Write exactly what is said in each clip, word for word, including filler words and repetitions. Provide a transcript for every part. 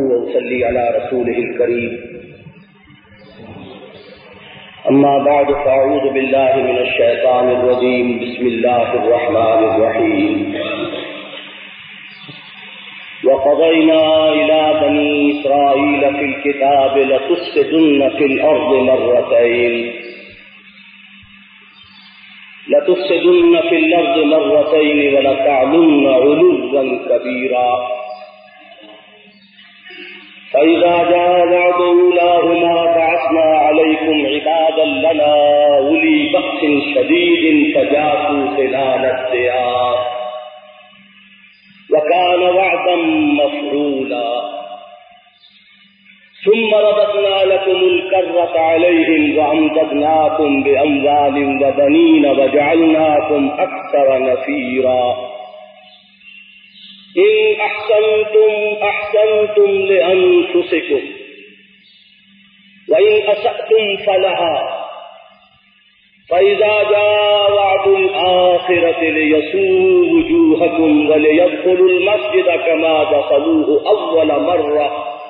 وأصلي على رسوله الكريم. أما بعد فأعوذ بالله من الشيطان الرجيم. بسم الله الرحمن الرحيم. وقضينا إلى بني إسرائيل في الكتاب لتفسدن في الأرض مرتين لتفسدن في الأرض مرتين ولتعلن علوا كبيرا. فإذا جاء وعد أولاهما بعثنا عليكم عبادا لنا أولي بأس شديد فجاسوا خلال الديار وكان وعدا مفعولا. ثم رددنا لكم الكرة عليهم وأمددناكم بأموال وبنين وجعلناكم أكثر نفيرا. إن أحسنتم أحسنتم لأنفسكم وإن أسأتم فلها. فإذا جاء وعد الآخرة ليسوءوا وجوهكم وليدخلوا المسجد كما دخلوه أول مرة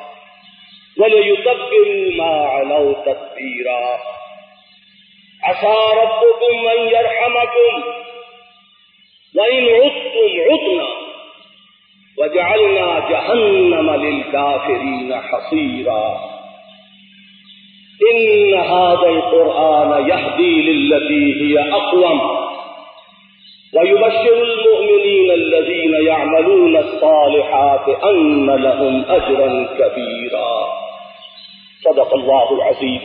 وليتبروا ما علوا تتبيرا. عسى ربكم أن يرحمكم وإن عدتم عدنا وجعلنا جهنم للكافرين حصيرا. إن هذا القرآن يهدي للتي هي أقوم ويبشر المؤمنين الذين يعملون الصالحات أن لهم أجرا كبيرا. صدق الله العظيم.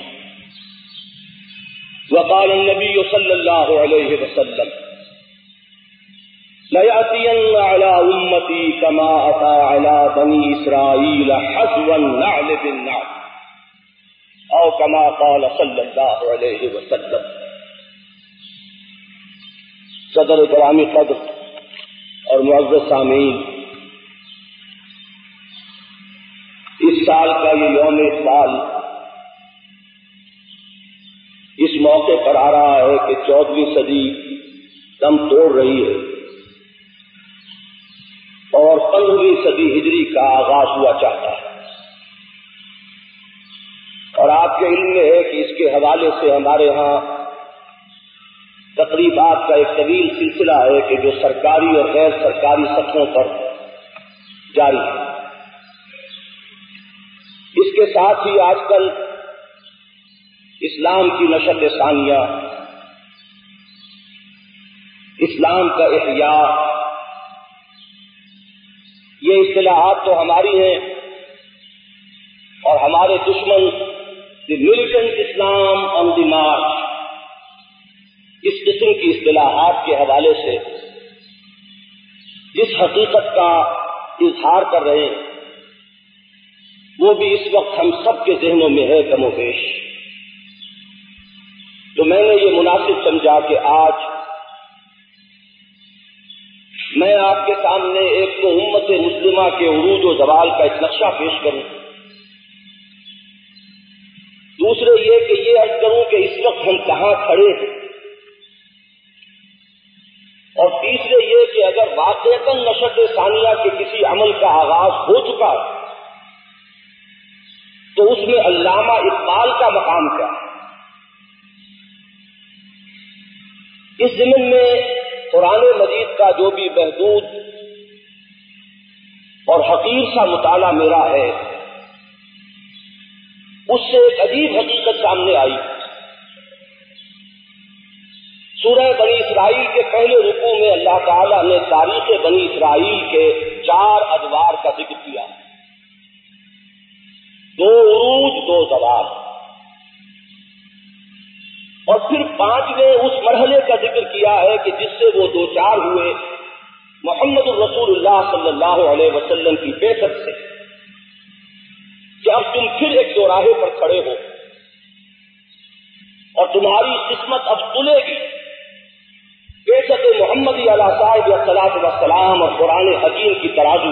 وقال النبي صلى الله عليه وسلم لَيَأْتِيَنَّ عَلَى أُمَّتِي كَمَا أَتَى عَلى بَنِي إِسْرَائِيلَ حَذْوَ النَّعْلِ بِالنَّعْلِ او كما قال صلی اللہ علیہ وسلم. صدر گرامی قدر اور معزز سامعین، اس سال کا یہ یوم اقبال اس موقع پر آ رہا ہے کہ چودہویں صدی دم توڑ رہی ہے اور پندرہویں صدی ہجری کا آغاز ہوا چاہتا ہے. اور آپ کے علم میں ہے کہ اس کے حوالے سے ہمارے ہاں تقریبات کا ایک طویل سلسلہ ہے کہ جو سرکاری اور غیر سرکاری سطحوں پر جاری ہے. اس کے ساتھ ہی آج کل اسلام کی نشر ثانیہ، اسلام کا احیاء، یہ اصطلاحات تو ہماری ہیں اور ہمارے دشمن دی ملیٹنٹ اسلام آن دی مارچ اس قسم کی اصطلاحات کے حوالے سے جس حقیقت کا اظہار کر رہے ہیں وہ بھی اس وقت ہم سب کے ذہنوں میں ہے کم و بیش. تو میں نے یہ مناسب سمجھا کہ آج میں آپ کے سامنے ایک تو امت مسلمہ کے عروج و زوال کا ایک نقشہ پیش کروں، دوسرے یہ کہ یہ عرض کروں کہ اس وقت ہم کہاں کھڑے ہیں، اور تیسرے یہ کہ اگر واقعتاً نشر ثانیہ کے کسی عمل کا آغاز ہو چکا ہے تو اس میں علامہ اقبال کا مقام کیا ہے. اس ضمن میں قرآن مجید کا جو بھی محدود اور حقیر سا مطالعہ میرا ہے اس سے ایک عجیب حقیقت سامنے آئی. سورہ بنی اسرائیل کے پہلے رکوع میں اللہ تعالیٰ نے تاریخ بنی اسرائیل کے چار ادوار کا ذکر کیا، دو عروج دو زوال، اور پھر پانچویں اس مرحلے کا ذکر کیا ہے کہ جس سے وہ دو چار ہوئے محمد الرسول اللہ صلی اللہ علیہ وسلم کی بعثت سے، کہ اب تم پھر ایک چوراہے پر کھڑے ہو اور تمہاری قسمت اب تلے گی. بعثت محمدی علیہ صاحب الصلاۃ والسلام اور قرآن حکیم کی ترازو.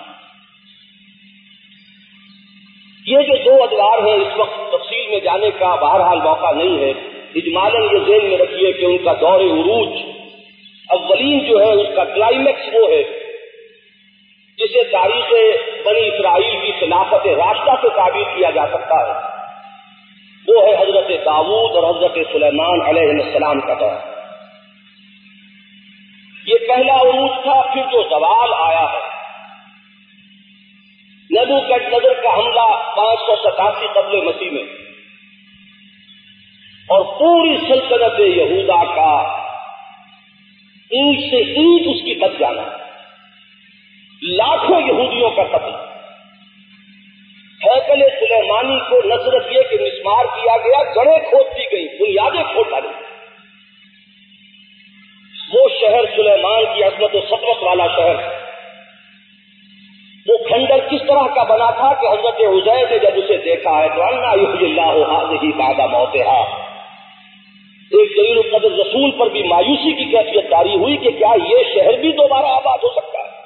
یہ جو دو ادوار ہیں اس وقت تفصیل میں جانے کا بہرحال موقع نہیں ہے، اجمالاً یہ ذہن میں رکھیے کہ ان کا دور عروج اولین جو ہے اس کا کلائمیکس وہ ہے جسے تاریخ بنی اسرائیل کی خلافت راشدہ سے تعبیر کیا جا سکتا ہے وہ ہے حضرت داؤد اور حضرت سلیمان علیہ السلام کا دور. یہ پہلا عروج تھا. پھر جو زوال آیا ہے، نیبوکڈنیزر کا حملہ پانچ سو ستاسی قبل مسیح میں، اور پوری سلطنت یہودا کا اینٹ سے اینٹ اس کی بچ جانا، لاکھوں یہودیوں کا قتل. ہیکل سلیمانی کو نہ صرف یہ کہ مسمار کیا گیا، جڑیں کھود دی گئی، بنیادیں کھود ڈالی. وہ شہر سلیمان کی عظمت و سطوت والا شہر، وہ کھنڈر کس طرح کا بنا تھا کہ حضرت عزیر نے جب اسے دیکھا ہے تو انا یحیی اللہ ھذہ بعد موتھا، ایک جلیل القدر رسول پر بھی مایوسی کی کیفیت طاری ہوئی کہ کیا یہ شہر بھی دوبارہ آباد ہو سکتا ہے.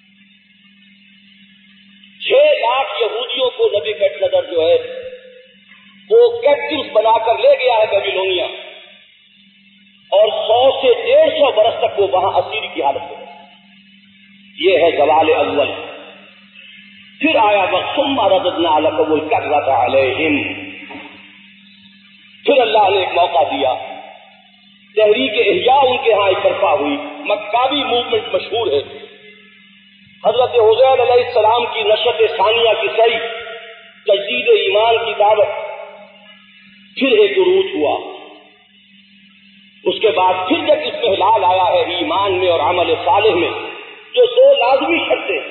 چھ لاکھ یہودیوں کو نیبوکڈنیزر جو ہے وہ کیپٹیوز بنا کر لے گیا ہے بیبیلونیا، اور سو سے ڈیڑھ سو برس تک وہ وہاں اسیر کی حالت میں. یہ ہے زوال اول. پھر آیا وقت ثم رددنا لکم الکرۃ علیہم، پھر اللہ نے ایک موقع دیا. تحریک احیاء ان کے ہاں ایک برپا ہوئی. مکابی موومنٹ مشہور ہے. حضرت عزیر علیہ السلام کی نشأت ثانیہ کی صحیح تجدید ایمان کی دعوت، پھر ایک عروج ہوا. اس کے بعد پھر جب اس میں ہلال آیا ہے ایمان میں اور عمل صالح میں، جو دو لازمی شرطیں،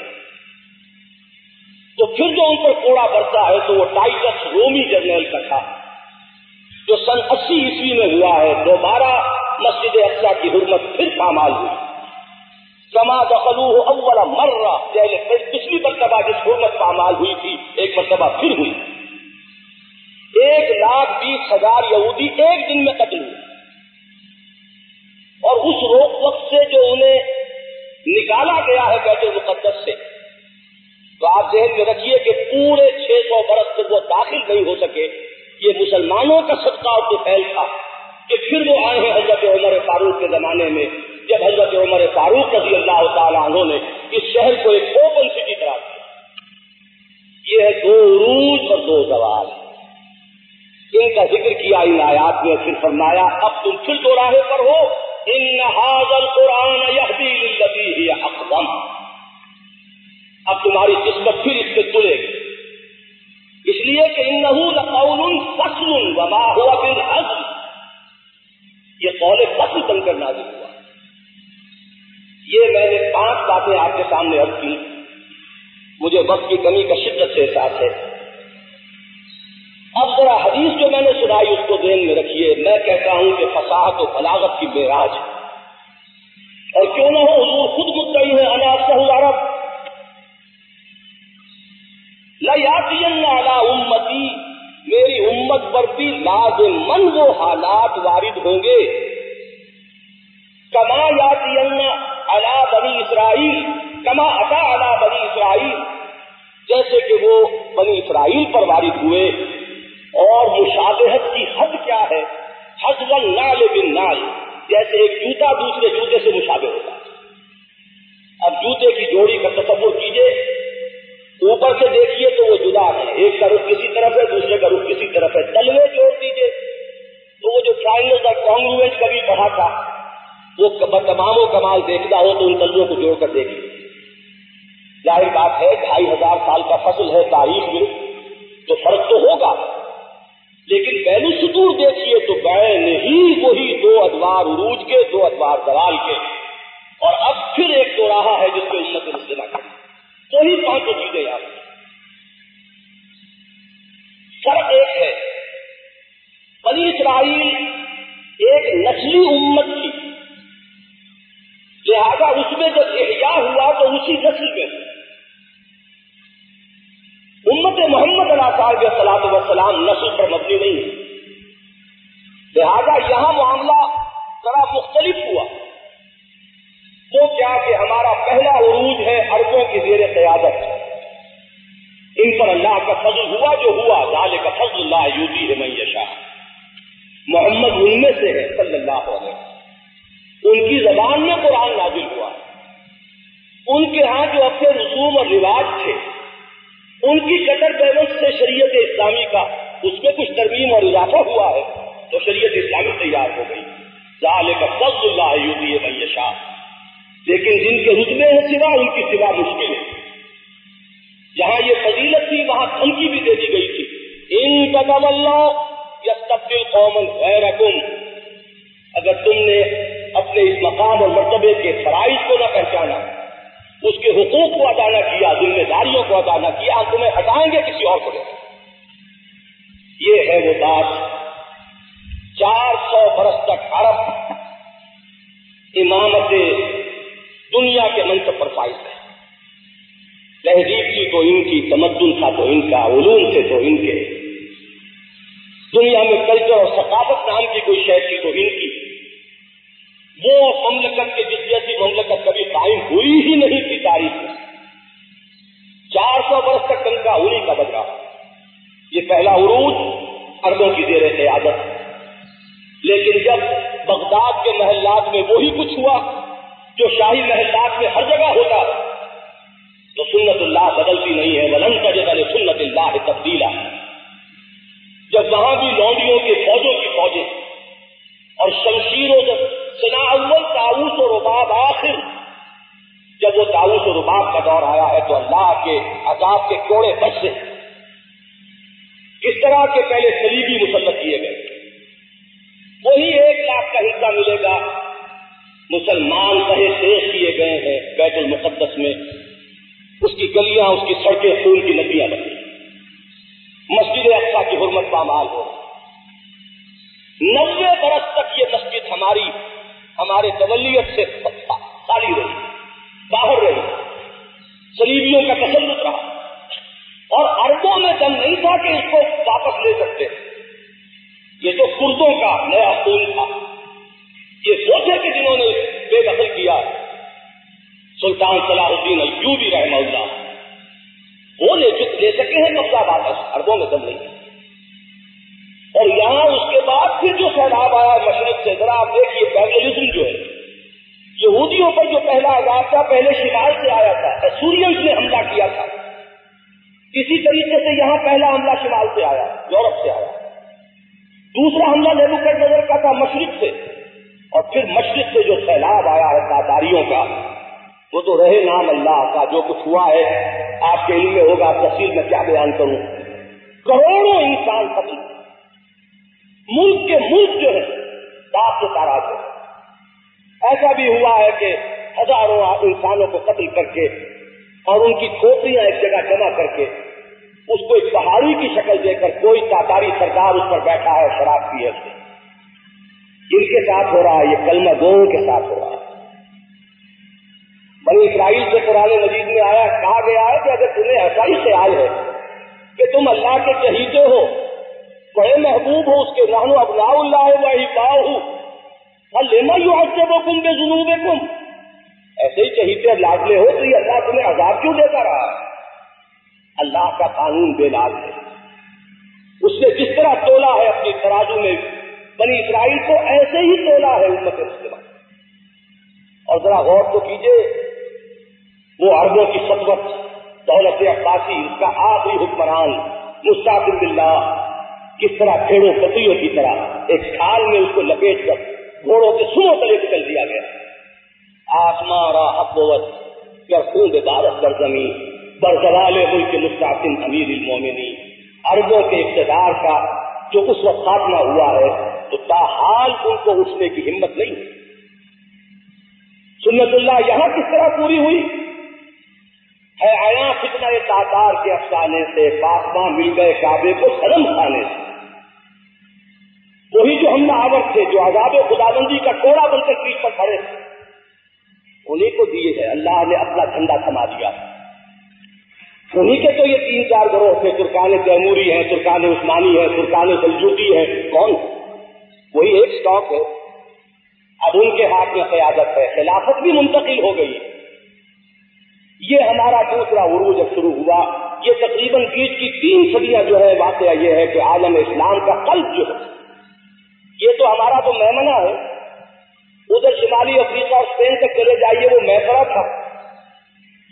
تو پھر جو ان پر کوڑا برتا ہے تو وہ ٹائٹس رومی جرنیل کا تھا جو سن اسی عیسوی میں ہوا ہے. دوبارہ مسجد اقصیٰ کی حرمت پھر پامال ہوئی. کما دخلوہ اول مرہ، پچھلی مرتبہ جس حرمت پامال ہوئی تھی ایک مرتبہ پھر ہوئی. ایک لاکھ بیس ہزار یہودی ایک دن میں قتل ہوئے، اور اس روک وقت سے جو انہیں نکالا گیا ہے بیت المقدس سے، تو آپ ذہن میں رکھیے کہ پورے چھ سو برس تک وہ داخل نہیں ہو سکے. یہ مسلمانوں کا صدقہ اور طفیل تھا کہ پھر وہ آئے ہیں حضرت عمر فاروق کے زمانے میں، جب حضرت عمر فاروق رضی اللہ تعالیٰ عنہ نے اس شہر کو ایک اوپن سٹی قرار دیا. یہ ہے دو عروج اور دو زوال. ان کا ذکر کیا ان آیات میں. پھر فرمایا اب تم پھر دو راہے پر ہو. ان ھذا القرآن یہدی للتی ہی اقوم، اب تمہاری قسمت پھر اس سے تلے گی، اس لیے کہ انہ لقول فصل وما هو بالعزل، یہ قول فصل بن کر نازل ہوا. یہ میں نے پانچ باتیں آپ کے سامنے عرض کی. مجھے وقت کی کمی کا شدت سے احساس ہے. اب ذرا حدیث جو میں نے سنائی اس کو ذہن میں رکھیے. میں کہتا ہوں کہ فصاحت و بلاغت کی معراج ہے، اور کیوں نہ ہو حضور خود مدعی ہے انا افصح العرب. لَيَأْتِيَنَّ عَلَىٰ أُمَّتِي، میری امت پر بھی لازماً وہ حالات وارد ہوں گے کما یاتین علی بنی اسرائیل، کما اتا علی بنی اسرائیل، جیسے کہ وہ بنی اسرائیل پر وارد ہوئے. اور مشابہت کی حد کیا ہے؟ حذو النعل بالنعل، جیسے ایک جوتا دوسرے جوتے سے مشابہ ہوتا ہے. اب جوتے کی جوڑی کا تصور کیجئے، اوپر سے دیکھیے تو وہ جدا ہے، ایک کا رخ کسی طرف ہے دوسرے کا رخ کسی طرف ہے. تلوے جوڑ دیجئے تو وہ جو ٹرائنگل اور کانگروئنٹ کبھی پڑھا تھا وہ تمام و کمال دیکھتا ہو تو ان تلووں کو جوڑ کر دیکھیے. ظاہر بات ہے ڈھائی ہزار سال کا فصل ہے تاریخ میں تو فرق تو ہوگا، لیکن بین السطور دیکھیے تو بین ہی وہی دو ادوار عروج کے، دو ادوار زوال کے. اور اب پھر ایک دو راہا ہے جس پہ امت مسلمہ کرے. وہی پانچوں چیزیں یاد. فرق ایک ہے، بنی اسرائیل ایک نسلی امت تھی، لہذا اس میں جب احیاء ہوا تو اسی نسل میں. امت محمد علیہ الصلوۃ والسلام نسل پر مبنی نہیں ہے، لہذا یہاں معاملہ ذرا مختلف ہوا. وہ کیا کہ ہمارا پہلا عروج ہے عربوں کی زیر قیادت، ان پر اللہ کا فضل ہوا جو ہوا. ذالک فضل اللہ یؤتیہ من یشاء، محمد ان میں سے ہے صلی اللہ علیہ وسلم. ان کی زبان میں قرآن نازل ہوا. ان کے ہاں جو اپنے رسوم اور رواج تھے ان کی کٹر پیوند سے شریعت اسلامی کا اس میں کچھ ترمیم اور اضافہ ہوا ہے تو شریعت اسلامی تیار ہو گئی. ذالک فضل اللہ یؤتیہ من یشاء. لیکن جن کے رتبے ہیں سوا ان کی سوا مشکل ہے. جہاں یہ فضیلت تھی وہاں دھمکی بھی دے دی گئی تھی. ان تتولوا یستبدل قوما غیرکم. اگر تم نے اپنے اس مقام اور مرتبے کے فرائض کو نہ پہچانا, اس کے حقوق کو ادا نہ کیا, ذمہ داریوں کو ادا نہ کیا, ہم تمہیں ہٹائیں گے کسی اور کو دیں. یہ ہے وہ بات. چار سو برس تک عرب امامت دنیا کے منصب پر فائز ہے. تہذیب تھی تو ان کی, تمدن تھا تو ان کا, علوم تھے تو ان کے, دنیا میں کلچر اور ثقافت نام کی کوئی شے تھی تو ان کی. وہ مملکت کے جس جیسی مملکت کبھی قائم ہوئی ہی نہیں تھی تاریخ میں. چار سو برس تک ان کا انہی کا بج رہا. یہ پہلا عروج عربوں کی زیر قیادت. لیکن جب بغداد کے محلات میں وہی کچھ ہوا جو شاہی محلات میں ہر جگہ ہوتا, تو سنت اللہ بدلتی نہیں ہے. ولن تجد لسنت اللہ تبدیلا. جب وہاں بھی لونڈیوں کے فوجوں کی فوجیں اور شمشیروں سنا اول طاؤس و رباب آخر, جب وہ طاؤس و رباب کا دور آیا ہے تو اللہ کے عذاب کے کوڑے بچ سے کس طرح کے پہلے صلیبی مسلط کیے گئے. وہی ایک لاکھ کا حصہ ملے گا مسلمان کہے شیخ کیے گئے ہیں بیت المقدس میں. اس کی گلیاں, اس کی سڑکیں خون کی ندیاں بنی. مسجد اقصی کی حرمت پامال ہو. نوے برس تک یہ مسجد ہماری ہمارے تولیت سے خالی رہی, باہر رہی, صلیبیوں کا تسلط رہا, اور عربوں میں دم نہیں تھا کہ اس کو واپس لے سکتے. یہ تو کردوں کا نیا خون تھا. یہ سوچے کہ جنہوں نے بے دخل کیا سلطان صلاح الدین ایوبی رحمہ اللہ, وہ لے لے سکے ہیں قبضہ واپس. عربوں میں دم نہیں. اور یہاں اس کے بعد پھر جو سیلاب آیا مشرق سے, ذرا آپ دیکھیے پیغلزم جو ہے یہودیوں پر جو پہلا عذاب تھا پہلے شمال سے آیا تھا, ایسورینز نے حملہ کیا تھا. اسی طریقے سے یہاں پہلا حملہ شمال سے آیا, یورپ سے آیا. دوسرا حملہ نیبوکڈنیزر کا تھا مشرق سے, اور پھر مشرق سے جو سیلاب آیا ہے تاتاریوں کا, وہ تو رہے نام اللہ کا. جو کچھ ہوا ہے آپ کے علم میں ہوگا, تفصیل میں کیا بیان کروں. کروڑوں انسان قتل, ملک کے ملک جو ہے باپ سے تاراج ہے. ایسا بھی ہوا ہے کہ ہزاروں انسانوں کو قتل کر کے اور ان کی کھوپڑیاں ایک جگہ جمع کر کے اس کو ایک پہاڑی کی شکل دے کر کوئی تاتاری سردار اس پر بیٹھا ہے, شراب پی ہے. ان کے ساتھ ہو رہا ہے, یہ کلمہ گوؤں کے ساتھ ہو رہا ہے. بنی اسرائیل سے قرآن مجید میں آیا, کہا گیا ہے کہ اگر تمہیں ایسا ہی خیال ہے کہ تم اللہ کے چہیتے ہو, بڑے محبوب ہو اس کے, نحن ابناء اللہ و احباؤہ فلما یعذبکم بذنوبکم, ایسے ہی چہیتے اور لاڈلے ہو تو یہ اللہ تمہیں عذاب کیوں دیتا رہا ہے. اللہ کا قانون بے لاگ ہے. اس نے جس طرح تولا ہے اپنی ترازو میں بنی اسرائیل کو, ایسے ہی تولا ہے امت مسلمہ. اور ذرا غور تو کیجئے, وہ عربوں کی سطوت, دولت عباسی, اس کا آخری حکمران مستعفی باللہ کس طرح بھیڑوں بکریوں کی طرح ایک کھال میں اس کو لپیٹ کر گھوڑوں کے سنوں تلے نکل دیا گیا. آسمان را حقوت کر خون بارت در زمین بر زوال ملک مستعفی امیر المومنین. عربوں کے اقتدار کا جو اس وقت خاتمہ ہوا ہے تو تاحال ان کو اٹھنے کی ہمت نہیں. سنت اللہ یہاں کس طرح پوری ہوئی ہے. آیا فتنہ تاتار کے افسانے سے پاسباں مل گئے کعبے کو صنم کھانے سے. وہی جو ہم نے آور تھے, جو عذاب خداوندی کا کوڑا بن کر پیٹ پر پڑے, انہیں کو دیے ہے. اللہ نے اپنا جھنڈا تھما دیا. انہیں کے تو یہ تین چار گروہ تھے, ترکان تیموری ہیں, ترکان عثمانی ہیں, ترکان سلجوقی ہیں. کون؟ وہی ایک اسٹاک ہے. اب ان کے ہاتھ میں قیادت ہے, خلافت بھی منتقل ہو گئی. یہ ہمارا دوسرا عروج جب شروع ہوا. یہ تقریباً بیچ کی تین صدیاں جو ہے واقعہ یہ ہے کہ عالم اسلام کا قلب جو ہے, یہ تو ہمارا تو میمنہ ہے. ادھر شمالی افریقہ اور اسپین تک چلے جائیے, وہ میسرا تھا.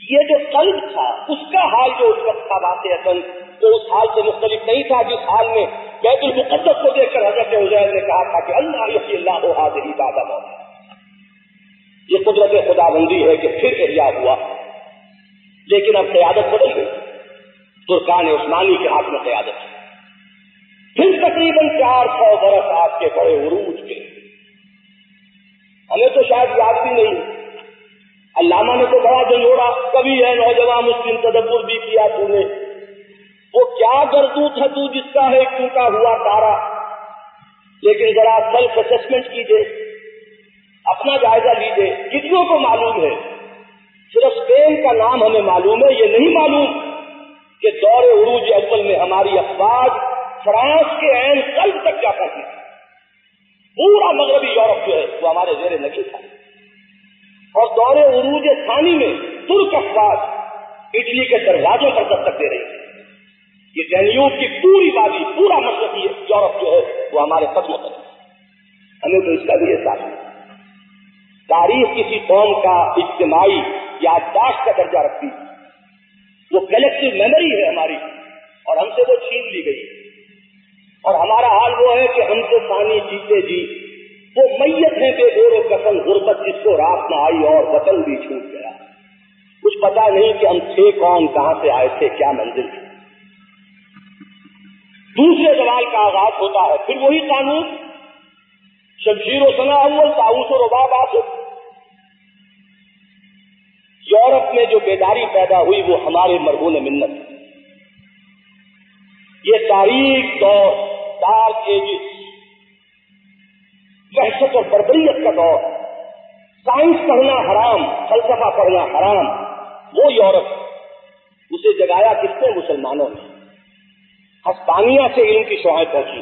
یہ جو قلب تھا اس کا حال جو اس وقت تھا واقعتاً تو اس حال سے مختلف نہیں تھا جس حال میں بیت المقدس کو دیکھ کر حضرت عزیر نے کہا تھا کہ اللہ یحیی اللہ ھذہ بعد موتہ. یہ قدرت خدا بندی ہے کہ پھر احیا ہوا، لیکن اب قیادت بدل گئی. ترکان عثمانی کے ہاتھ میں قیادت ہے. پھر تقریباً چار سو برس آپ کے بڑے عروج کے، ہمیں تو شاید یاد بھی نہیں. علامہ نے تو بڑا جنجوڑا، کبھی ہے نوجوان مسلم تدبر بھی کیا تو نے، وہ کیا گردو تھا تو جس کا ہے ٹوٹا ہوا تارا. لیکن ذرا سیلف اسسمنٹ کیجیے، اپنا جائزہ لیجیے. کتنوں کو معلوم ہے؟ صرف اسپین کا نام ہمیں معلوم ہے، یہ نہیں معلوم کہ دور عروج اول میں ہماری افواج فرانس کے عین قلب تک جا پہنچی. پورا مغربی یورپ جو ہے وہ ہمارے زیر نگی تھا. اور دور عروج ثانی میں ترک افواج اٹلی کے دروازوں پر دستک دے رہی تھی. یہ ڈینیوب کی پوری وادی، پورا مشرقی یورپ جو ہے وہ ہمارے قدموں پر ہے. ہمیں تو اس کا بھی احساس ہے. تاریخ کسی قوم کا اجتماعی یادداشت کا درجہ رکھتی ہے، وہ کلیکٹو میموری ہے ہماری، اور ہم سے وہ چھین لی گئی. اور ہمارا حال وہ ہے کہ ہم سے ثانی جیتے جی وہ میت ہیں بے گور و کفن، غربت جس کو رات نہ آئی اور وطن بھی چھوٹ گیا. کچھ پتا نہیں کہ ہم تھے کون، کہاں سے آئے تھے، کیا منزل تھی. دوسرے زوال کا آغاز ہوتا ہے، پھر وہی قانون، شمشیر و سنا اول، طاؤس و رباب آخر. یورپ میں جو بیداری پیدا ہوئی وہ ہمارے مرہون منت. یہ تاریخ دور، ڈارک ایجز، وحشت اور بربریت کا دور، سائنس پڑھنا حرام، فلسفہ پڑھنا حرام، وہ یورپ. اسے جگایا کس نے؟ مسلمانوں نے. ہسپانیہ سے علم کی شعائیں پہنچی،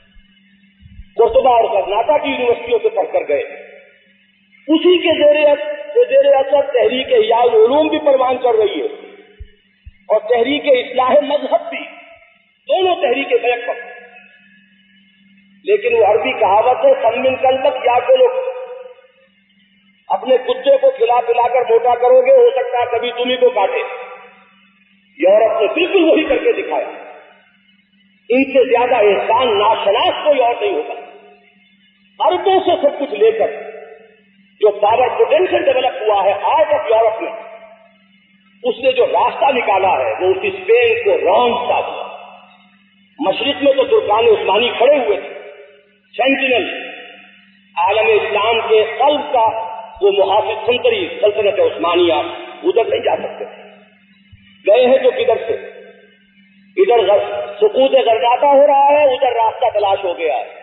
قرطبہ اور غرناطہ کی یونیورسٹیوں سے پڑھ کر گئے. اسی کے زیر زیر اثر تحریک احیاء العلوم بھی پروان چڑھ رہی ہے، اور تحریک اصلاح مذہب بھی، دونوں تحریکیں بیک وقت. لیکن وہ عربی کہاوت ہے، کم من قلبک یا کے لوگ، اپنے کتے کو کھلا پلا کر موٹا کرو گے، ہو سکتا ہے کبھی تمہیں کو کاٹے. یورپ نے بالکل وہی کر کے دکھایا. ان سے زیادہ احسان ناشناس کوئی اور نہیں ہوگا. اربوں سے سب کچھ لے کر جو پاور پوٹینشل ڈیولپ ہوا ہے آرٹ آف یورپ میں، اس نے جو راستہ نکالا ہے وہ اس اسپین کو رونڈ تھا. مشرق میں تو ترکان عثمانی کھڑے ہوئے تھے، سینٹینل، عالم اسلام کے قلب کا وہ محافظ سنتری سلطنت عثمانیہ، ادھر نہیں جا سکتے تھے. گئے ہیں تو کدھر سے؟ ادھر سقوط غرناطہ ہو رہا ہے، ادھر راستہ تلاش ہو گیا ہے.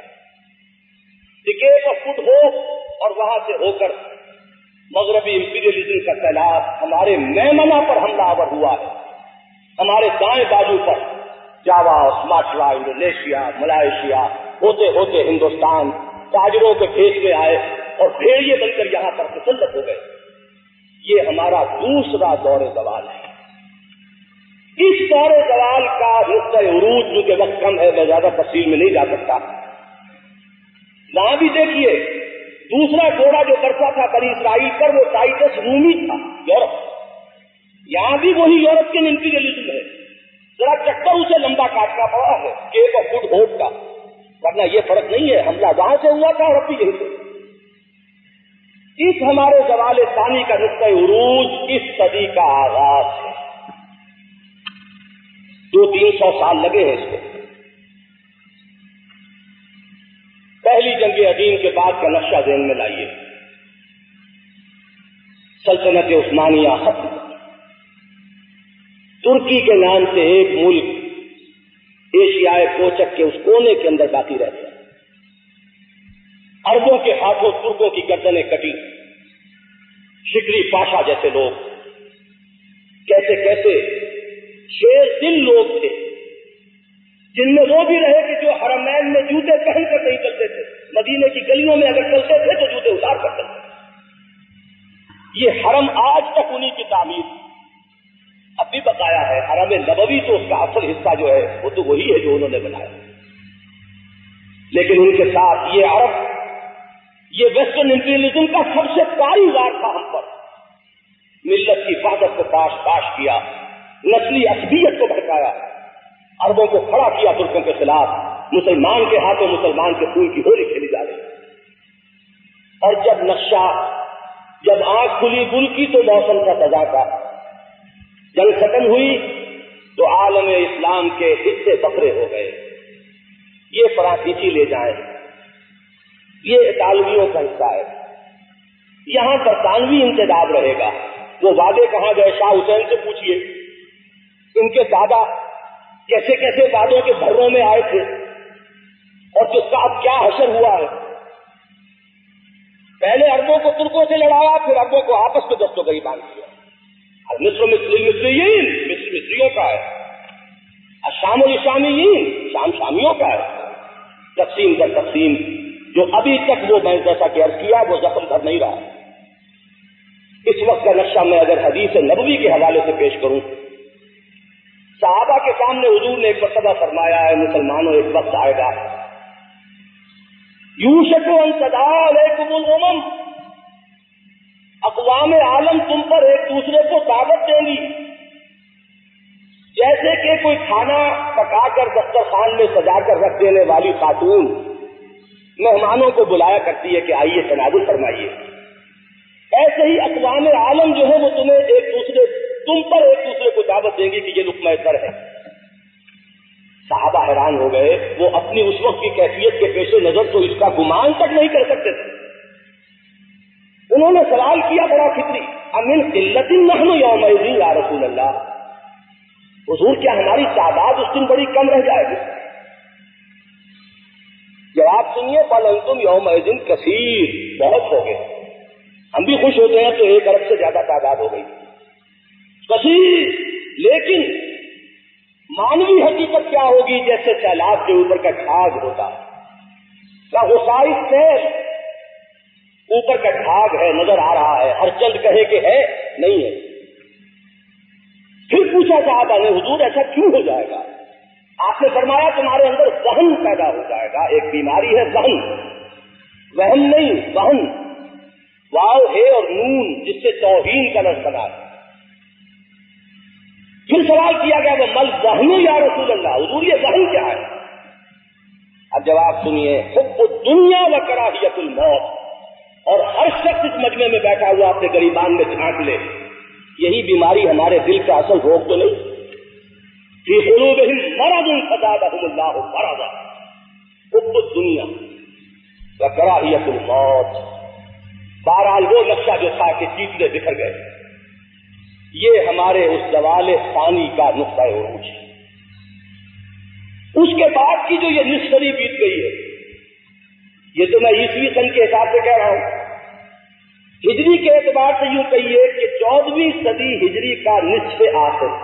ٹکیٹ آف فٹ ہو اور وہاں سے ہو کر مغربی امپیریلزم کا سیلاب ہمارے میمنہ پر حملہ آور ہوا ہے. ہمارے دائیں بازو پر جاوا، سماٹرا، انڈونیشیا، ملائیشیا، ہوتے ہوتے ہندوستان تاجروں کے بھیس میں آئے اور بھیڑیے بن کر یہاں پر مسلط ہو گئے. یہ ہمارا دوسرا دور زوال ہے. اس دور زوال کا نقطۂ عروج کیونکہ وقت کم ہے، میں زیادہ تفصیل میں نہیں جا سکتا. وہاں بھی دیکھیے دوسرا گھوڑا جو برسا تھا بنی اسرائیل پر، وہ ٹائٹس رومی تھا، یورپ. یہاں بھی وہی یورپ کے امپیریلزم ہے، ذرا چکر اسے لمبا کاٹنا پڑا ہے کیپ آف گڈ ہوپ کا، ورنہ یہ فرق نہیں ہے، حملہ وہاں سے ہوا تھا اور اب بھی یہی سے. اس ہمارے زوال ثانی کا نقطۂ عروج اس صدی کا آغاز ہے. دو تین سو سال لگے ہیں اس کو. پہلی جنگ عظیم کے بعد کا نقشہ ذہن میں لائیے. سلطنت عثمانیہ ختم، ترکی کے نام سے ایک ملک ایشیائے کوچک کے اس کونے کے اندر باقی رہ گیا. عربوں کے ہاتھوں ترکوں کی گردنیں کٹی. شکری پاشا جیسے لوگ، کیسے کیسے شیر دل لوگ تھے، جن میں وہ بھی رہے کہ جو حرمین میں جوتے پہن کر نہیں چلتے تھے، مدینے کی گلیوں میں اگر چلتے تھے تو جوتے اتار کر چلتے تھے. یہ حرم آج تک انہی کی تعمیر اب بھی بقایا ہے. حرم نبوی تو اس کا اصل حصہ جو ہے وہ تو وہی ہے جو انہوں نے بنایا. لیکن ان کے ساتھ یہ عرب، یہ ویسٹرن امپیریلزم کا سب سے کاری وار تھا ہم پر. ملت کی وحدت کو پاش پاش کیا، نسلی عصبیت کو بھڑکایا، عربوں کو کھڑا کیا ترکوں کے خلاف، مسلمان کے ہاتھوں مسلمان کے خون کی ہولی کھیلی جا رہی۔ اور جب نقشہ جب آنکھ کھلی گل کی تو موسم کا سزا کا، جنگ ختم ہوئی تو عالم اسلام کے حصے بکرے ہو گئے، یہ فرانسیسی لے جائیں، یہ اطالویوں کا حصہ ہے، یہاں برطانوی انتداب رہے گا۔ وہ وعدے کہاں گئے؟ شاہ حسین سے پوچھئے، ان کے دادا کیسے کیسے وعدوں کے بھروں میں آئے تھے اور کس کا اب کیا حشر ہوا ہے۔ پہلے عربوں کو ترکوں سے لڑایا، پھر عربوں کو آپس میں دستوں گئی باندھ دیا۔ مصر مصری مصریین مصر مصریوں کا ہے، الشام الشامیین شام شامیوں کا ہے، تقسیم در تقسیم جو ابھی تک وہ میں جیسا کہ عرض کیا وہ زخم بھر نہیں رہا۔ اس وقت کا نقشہ میں اگر حدیث نبوی کے حوالے سے پیش کروں، صحابہ کے سامنے حضور نے ایک مرتبہ فرمایا ہے، مسلمانوں ایک وقت آئے گا یوشک ان تداعی علیکم الامم، اقوام عالم تم پر ایک دوسرے کو دعوت دیں گی، جیسے کہ کوئی کھانا پکا کر دسترخوان میں سجا کر رکھ دینے والی خاتون مہمانوں کو بلایا کرتی ہے کہ آئیے تناول فرمائیے، ایسے ہی اقوام عالم جو ہے وہ تمہیں ایک دوسرے تم پر ایک دوسرے کو دعوت دیں گی کہ یہ لقمہ در ہے۔ صحابہ حیران ہو گئے، وہ اپنی اس وقت کی کیفیت کے پیش نظر تو اس کا گمان تک نہیں کر سکتے تھے۔ انہوں نے سوال کیا بڑا فطری، امن قلت نحن یومئذ یا رسول اللہ، حضور کیا ہماری تعداد اس دن بڑی کم رہ جائے گی؟ جواب سنیے، بل انتم یومئذ کثیر، بہت ہو گئے، ہم بھی خوش ہوتے ہیں تو ایک ارب سے زیادہ تعداد ہو گئی، کثیر۔ لیکن مانوی حقیقت کیا ہوگی؟ جیسے سیلاب کے اوپر کا ڈھاگ ہوتا، کا غصائی سیل اوپر کا ڈھاگ ہے، نظر آ رہا ہے، ہر چند کہے کہ ہے نہیں ہے۔ پھر پوچھا صحابہ نے، حضور ایسا کیوں ہو جائے گا؟ آپ نے فرمایا تمہارے اندر وہن پیدا ہو جائے گا، ایک بیماری ہے وہن، وہن نہیں وہن، واو ہے اور نون جس سے توہین کا لفظ بنا ہے۔ پھر سوال کیا گیا وہ مل وہن یا رسول اللہ، حضور یہ وہن کیا ہے؟ اب جواب سنیے، حب الدنیا و کراہیت الموت، اور ہر شخص اس مجمع میں بیٹھا ہوا اپنے گریبان میں جھانک لے، یہی بیماری ہمارے دل کا اصل روگ تو نہیں؟ فی قلوبہم مرض فزادہم اللہ مرضا، حب الدنیا و کراہیت الموت۔ بہرحال وہ نقشہ جو تھا کہ چیزیں بکھر گئے، یہ ہمارے اس زوال ثانی کا نقطہ عروج ہے۔ اس کے بعد کی جو یہ نصف صدی بیت گئی ہے، یہ تو میں عیسوی سن کے حساب سے کہہ رہا ہوں، ہجری کے اعتبار سے یوں کہیے کہ چودہویں صدی ہجری کا نصف آخر،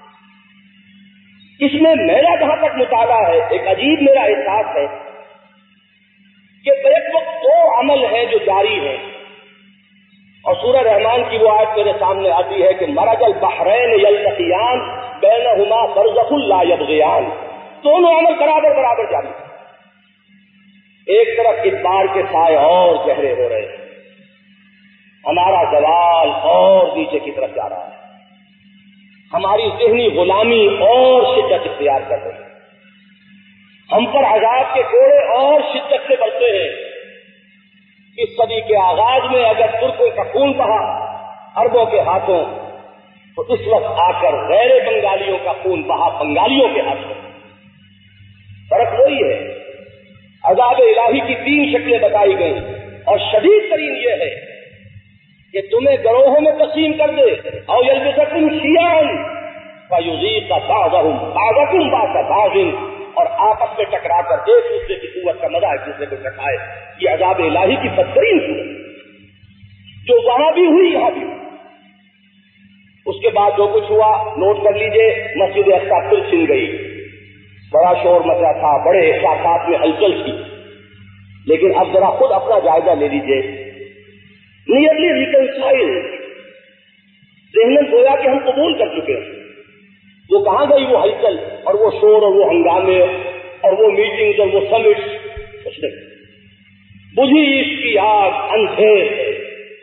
اس میں میرا جہاں تک مطالعہ ہے ایک عجیب میرا احساس ہے کہ بیک وقت دو عمل ہیں جو جاری ہیں، اور سورہ رحمان کی وہ آیت میرے سامنے آتی ہے کہ مرج البحرین یلتقیان بینہما برزخ لا یبغیان، دونوں عمل برابر برابر جاری ہیں۔ ایک طرف ادبار کے سائے اور گہرے ہو رہے ہیں، ہمارا زوال اور نیچے کی طرف جا رہا ہے، ہماری ذہنی غلامی اور شدت اختیار کر رہی ہے، ہم پر عذاب کے کوڑے اور شدت سے بڑھتے ہیں۔ اس صدی کے آغاز میں اگر ترکوں کا خون بہا عربوں کے ہاتھوں، تو اس وقت آ کر غیر بنگالیوں کا خون بہا بنگالیوں کے ہاتھوں۔ فرق وہی ہے، عذاب الہی کی تین شکلیں بتائی گئیں، اور شدید ترین یہ ہے کہ تمہیں گروہوں میں تقسیم کر دے، او یلبسکم شیعا فیذیق بعضکم بعضکم بعض بعض، اور آپس میں ٹکرا کر ایک دوسرے کی قوت کا مزہ ایک دوسرے کو چکھائے۔ یہ عذاب الہی کی بدترین صورت جو وہاں بھی ہوئی یہاں بھی ہوئی۔ اس کے بعد جو کچھ ہوا نوٹ کر لیجئے، مسجد اقصی پھر چھن گئی، بڑا شور مچا تھا، بڑے احساسات میں ہلچل تھی، لیکن اب ذرا خود اپنا جائزہ لے لیجئے، نیئرلی ریکنسائل، ذہناً گویا کہ ہم قبول کر چکے ہیں، وہ کہاں گئی وہ ہلچل اور وہ شور اور وہ ہنگامے اور وہ میٹنگز اور وہ سمٹس؟ کچھ نہیں، بجھی عشق کی آگ اندھیر ہے،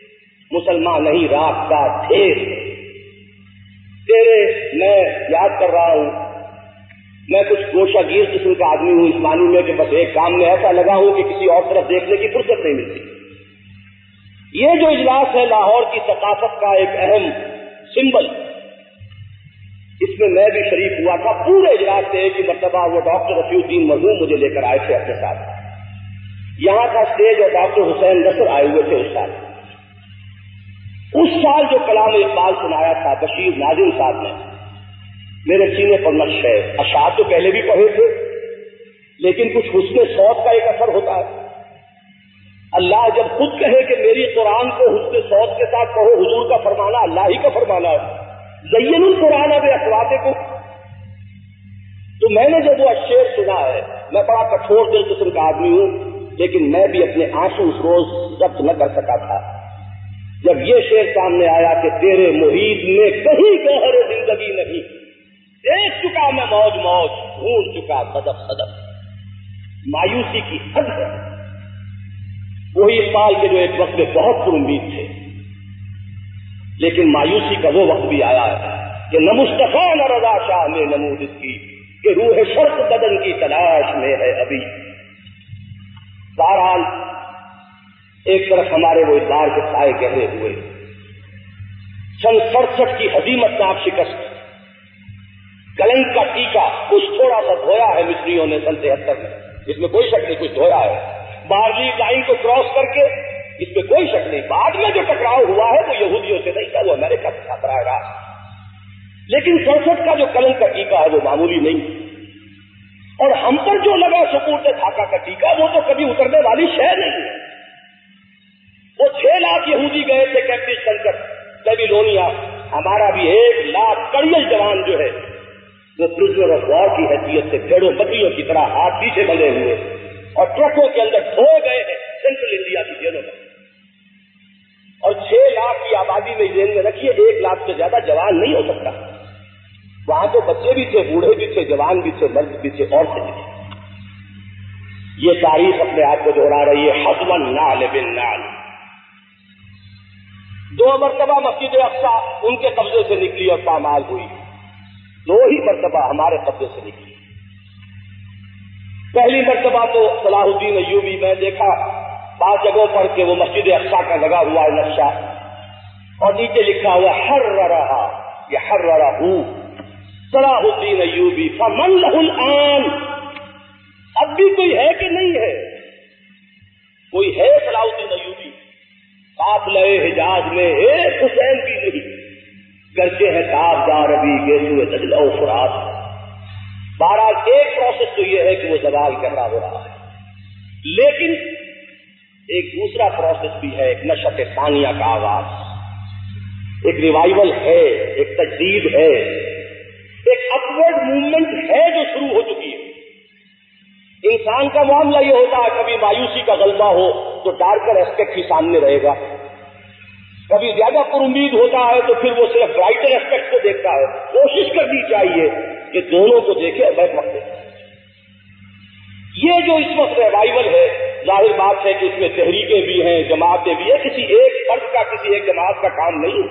مسلمان نہیں راک کا ڈھیر تیرے میں یاد کر رہا ہوں. میں کچھ گوشہ گیر قسم کا آدمی ہوں اسمانی میں کہ بس ایک کام میں ایسا لگا ہوں کہ کسی اور طرف دیکھنے کی فرصت نہیں ملتی. یہ جو اجلاس ہے لاہور کی ثقافت کا ایک اہم سمبل، اس میں میں بھی شریک ہوا تھا. پورے اجلاس سے ایک ہی مرتبہ وہ ڈاکٹر رفیع الدین مرحوم مجھے لے کر آئے تھے اپنے ساتھ. یہاں کا اسٹیج اور ڈاکٹر حسین نصر آئے ہوئے تھے اس سال. اس سال جو کلام اقبال سنایا تھا بشیر ناظم صاحب نے، میرے سینے پر نقش ہے. اشعار تو پہلے بھی پڑھے تھے لیکن کچھ حسن صوت کا ایک اثر ہوتا ہے. اللہ جب خود کہے کہ میری قرآن کو حسن صوت کے ساتھ پڑھو، حضور کا فرمانا اللہ ہی کا فرمانا ہے، زین القرآن باصواتکم. تو میں نے جب وہ شعر سنا ہے، میں بڑا کٹھور دل قسم کا آدمی ہوں لیکن میں بھی اپنے آنسو اس روز ضبط نہ کر سکا تھا جب یہ شعر سامنے آیا کہ تیرے محیط میں کہیں گوہر زندگی نہیں، دیکھ چکا میں موج موج، ڈھونڈ چکا صدف صدف. مایوسی کی حد ہے. وہی اقبال کے جو ایک وقت میں بہت پر امید تھے، لیکن مایوسی کا وہ وقت بھی آیا ہے کہ نہ مصطفیٰ نہ رضا شاہ میں نمود اس کی کہ روح شرق بدن کی تلاش میں ہے ابھی. بہرحال ایک طرف ہمارے وہ ادبار کے سائے گہرے ہوئے، سن سڑسٹھ کی ہزیمت ناک شکست، کلنک کا ٹیکا کچھ تھوڑا سا دھویا ہے مصریوں نے سن تہتر میں، اس میں کوئی شک نہیں کچھ دھویا ہے. بارلی لائن کو کراس کر کے اس میں کوئی شک نہیں. بعد میں جو ٹکراؤ ہوا ہے وہ یہودیوں سے نہیں تھا، وہ امریکہ سے تھا براہ راست. لیکن سڑسٹھ کا جو کلنک کا ٹیکا ہے وہ معمولی نہیں. اور ہم پر جو لگا سکوت ڈھاکہ کا ٹیکا وہ تو کبھی اترنے والی شے نہیں ہے. وہ چھ لاکھ یہودی گئے تھے کیمپس بن کر بیبیلونیا، ہمارا بھی ایک لاکھ کڑیل جوان جو ہے وہ پرزنر آف وار کی حیثیت سے بھیڑوں بکریوں کی طرح ہاتھ پیچھے بندھے ہوئے اور ٹرکوں کے اندر ڈھوئے گئے ہیں سینٹرل انڈیا کی جیلوں میں. اور چھ لاکھ کی آبادی میں جیل میں رکھیے، ایک لاکھ سے زیادہ جوان نہیں ہو سکتا. وہاں تو بچے بھی تھے، بوڑھے بھی تھے، جوان بھی تھے، مرد بھی تھے، عورتیں بھی تھے. یہ تاریخ اپنے آپ کو دوہرا رہی ہے. حزمن نال بن نال. دو مرتبہ مسجد اقصی ان کے قبضے سے نکلی اور پامال ہوئی، دو ہی مرتبہ ہمارے قبضے سے نکلی. پہلی مرتبہ تو صلاح الدین ایوبی میں دیکھا بعض جگہوں پر کہ وہ مسجد اقصی کا لگا ہوا ہے نقشہ اور نیچے لکھا ہوا ہر رہا یا ہر رہا صلاح الدین ایوبی فمن لہ الآن. اب بھی کوئی ہے کہ نہیں ہے؟ کوئی ہے صلاح الدین ایوبی؟ قافلہ حجاز میں ایک حسین بھی نہیں، گرچہ ہے تابدار ابھی گیسوئے دجلہ و فرات. بہرحال ایک پروسیس تو یہ ہے کہ وہ زوال کرنا ہو رہا ہے، لیکن ایک دوسرا پروسیس بھی ہے، ایک نشأت ثانیہ کا آغاز، ایک ریوائول ہے، ایک تجدید ہے، ایک اپورڈ موومنٹ ہے جو شروع ہو چکی ہے. انسان کا معاملہ یہ ہوتا ہے کبھی مایوسی کا غلبہ ہو تو ڈارکر ایسپیکٹ ہی سامنے رہے گا، کبھی زیادہ پر امید ہوتا ہے تو پھر وہ صرف برائٹر ایسپیکٹ کو دیکھتا ہے. کوشش کرنی چاہیے کہ دونوں کو دیکھے بیک وقت. یہ جو اس وقت ریوائول ہے، ظاہر بات ہے کہ اس میں تحریکیں بھی ہیں، جماعتیں بھی ہیں، کسی ایک فرد کا کسی ایک جماعت کا کام نہیں.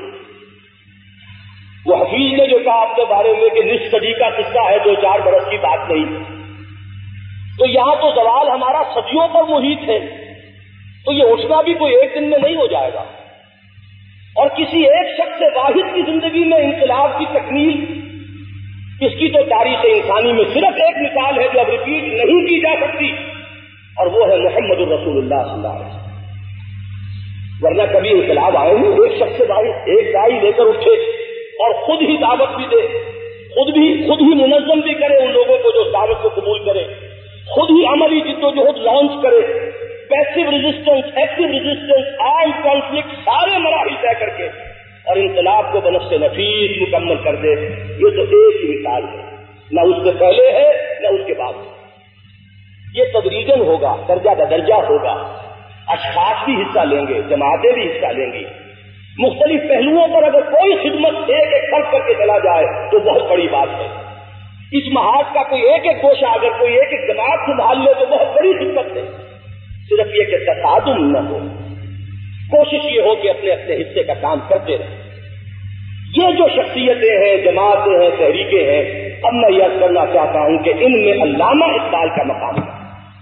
وہ حفیظ نے جو کہا اپنے بارے میں کہ نصف صدی کا قصہ ہے، دو چار برس کی بات نہیں. تو یہاں تو زوال ہمارا صدیوں پر محیط ہے، تو یہ اٹھنا بھی کوئی ایک دن میں نہیں ہو جائے گا. اور کسی ایک شخص واحد کی زندگی میں انقلاب کی تکمیل، اس کی تو تاریخ انسانی میں صرف ایک مثال ہے جو اب ریپیٹ نہیں کی جا سکتی، اور وہ ہے محمد الرسول اللہ صلی اللہ علیہ وسلم. ورنہ کبھی انقلاب آئے نہیں، ایک شخص واحد ایک دائی لے کر اٹھے اور خود ہی دعوت بھی دے، خود بھی خود ہی منظم بھی کرے ان لوگوں کو جو دعوت کو قبول کرے، خود ہی عملی جد و جہد لانچ کرے، passive resistance, active resistance, arm conflict, سارے مراحل طے کر کے اور انقلاب کو بنفس نفیس مکمل کر دے. یہ تو ایک ہی مثال ہے، نہ اس سے پہلے ہے نہ اس کے بعد. یہ تدریجاً ہوگا، درجہ بدرجہ ہوگا، اشخاص بھی حصہ لیں گے، جماعتیں بھی حصہ لیں گی. مختلف پہلوؤں پر اگر کوئی خدمت ایک ایک فرق کر کے چلا جائے تو بہت بڑی بات ہے. اس محاذ کا کوئی ایک ایک گوشہ اگر کوئی ایک ایک جماعت سنبھال لے تو بہت بڑی خدمت ہے. صرف یہ کہ تصادم نہ ہو، کوشش یہ ہو کہ اپنے اپنے حصے کا کام کرتے رہیں۔ یہ جو شخصیتیں ہیں، جماعتیں ہیں، تحریکیں ہیں، اب میں یہ کرنا چاہتا ہوں کہ ان میں علامہ اقبال کا مقام ہے۔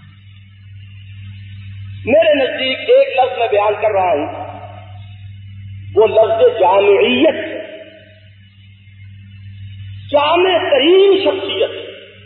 میرے نزدیک ایک لفظ میں بیان کر رہا ہوں، وہ لفظ جامعیت، جامع ترین شخصیت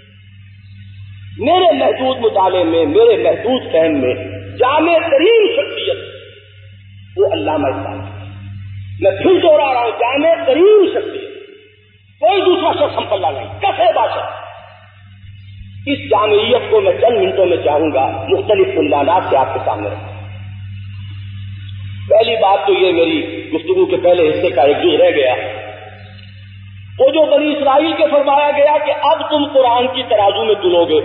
میرے محدود مطالعے میں، میرے محدود فہم میں جامع ترین شخصیت وہ علامہ اقبال ہے۔ میں پھر دوہرا رہا ہوں، جامع ترین شخصیت، کوئی دوسرا شخص ہم پلہ نہیں، کسے باشد۔ اس جامعیت کو میں چند منٹوں میں چاہوں گا مختلف عنوانات سے آپ کے سامنے رکھوں۔ پہلی بات تو یہ، میری گفتگو کے پہلے حصے کا ایک جز رہ گیا، وہ جو بنی اسرائیل کے فرمایا گیا کہ اب تم قرآن کی ترازو میں تلو گے،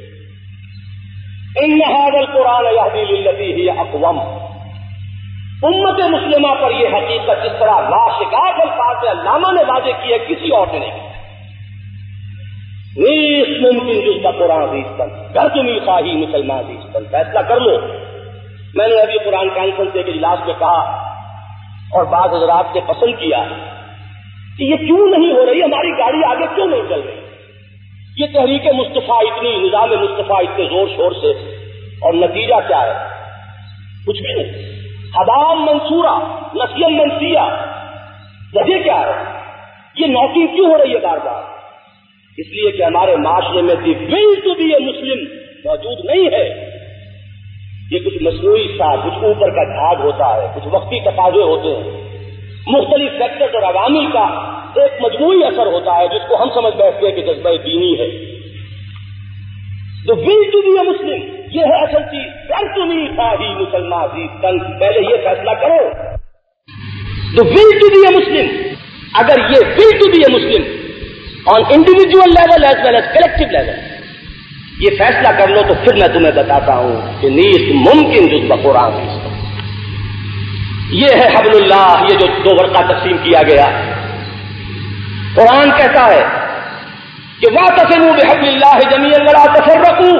ان ھذا القرآن یہدی للتی ہی اقوم۔ امت مسلمہ پر یہ حقیقت جس طرح لاشکاف الفاظ سے علامہ نے واضح کی ہے، کسی اور نے نہیں۔ نیس ممکن جز کا قرآن عزیزتن گھر تمہیں خواہی مسلمان عزیزتن، فیصلہ کر لو۔ میں نے ابھی قرآن کانفرنس کے اجلاس میں کہا اور بعض حضرات نے پسند کیا کہ یہ کیوں نہیں ہو رہی، ہماری گاڑی آگے کیوں نہیں چل رہی؟ یہ تحریک مصطفیٰ اتنی، نظام مصطفیٰ اتنے زور شور سے، اور نتیجہ کیا ہے؟ کچھ بھی نہیں، حبام منصورہ، نسیم منسیہ۔ وجہ کیا ہے؟ یہ نوٹنگ کیوں ہو رہی ہے بار بار؟ اس لیے کہ ہمارے معاشرے میں دی ول ٹو بی اے مسلم موجود نہیں ہے۔ یہ کچھ مصنوعی سا، کچھ اوپر کا جھاگ ہوتا ہے، کچھ وقتی تقاضے ہوتے ہیں، مختلف فیکٹرز اور عوامل کا ایک مجموعی اثر ہوتا ہے جس کو ہم سمجھ بیٹھتے ہیں کہ جذبہ دینی ہے۔ The will to be a Muslim، یہ ہے اصل چیز۔ کر تمہیں خواہی مسلمان عزیز تن، پہلے یہ فیصلہ کرو۔ The will to be a Muslim، اگر یہ will to be a Muslim on individual level as well as collective level یہ فیصلہ کر لو، تو پھر میں تمہیں بتاتا ہوں کہ نیست ممکن جز بقرآن۔ یہ ہے حبل اللہ، یہ جو دو ورقہ تقسیم کیا گیا۔ قرآن کہتا ہے کہ وَاعْتَصِمُوا بِحَبْلِ اللَّهِ جَمِيعًا وَلَا تَفَرَّقُوا۔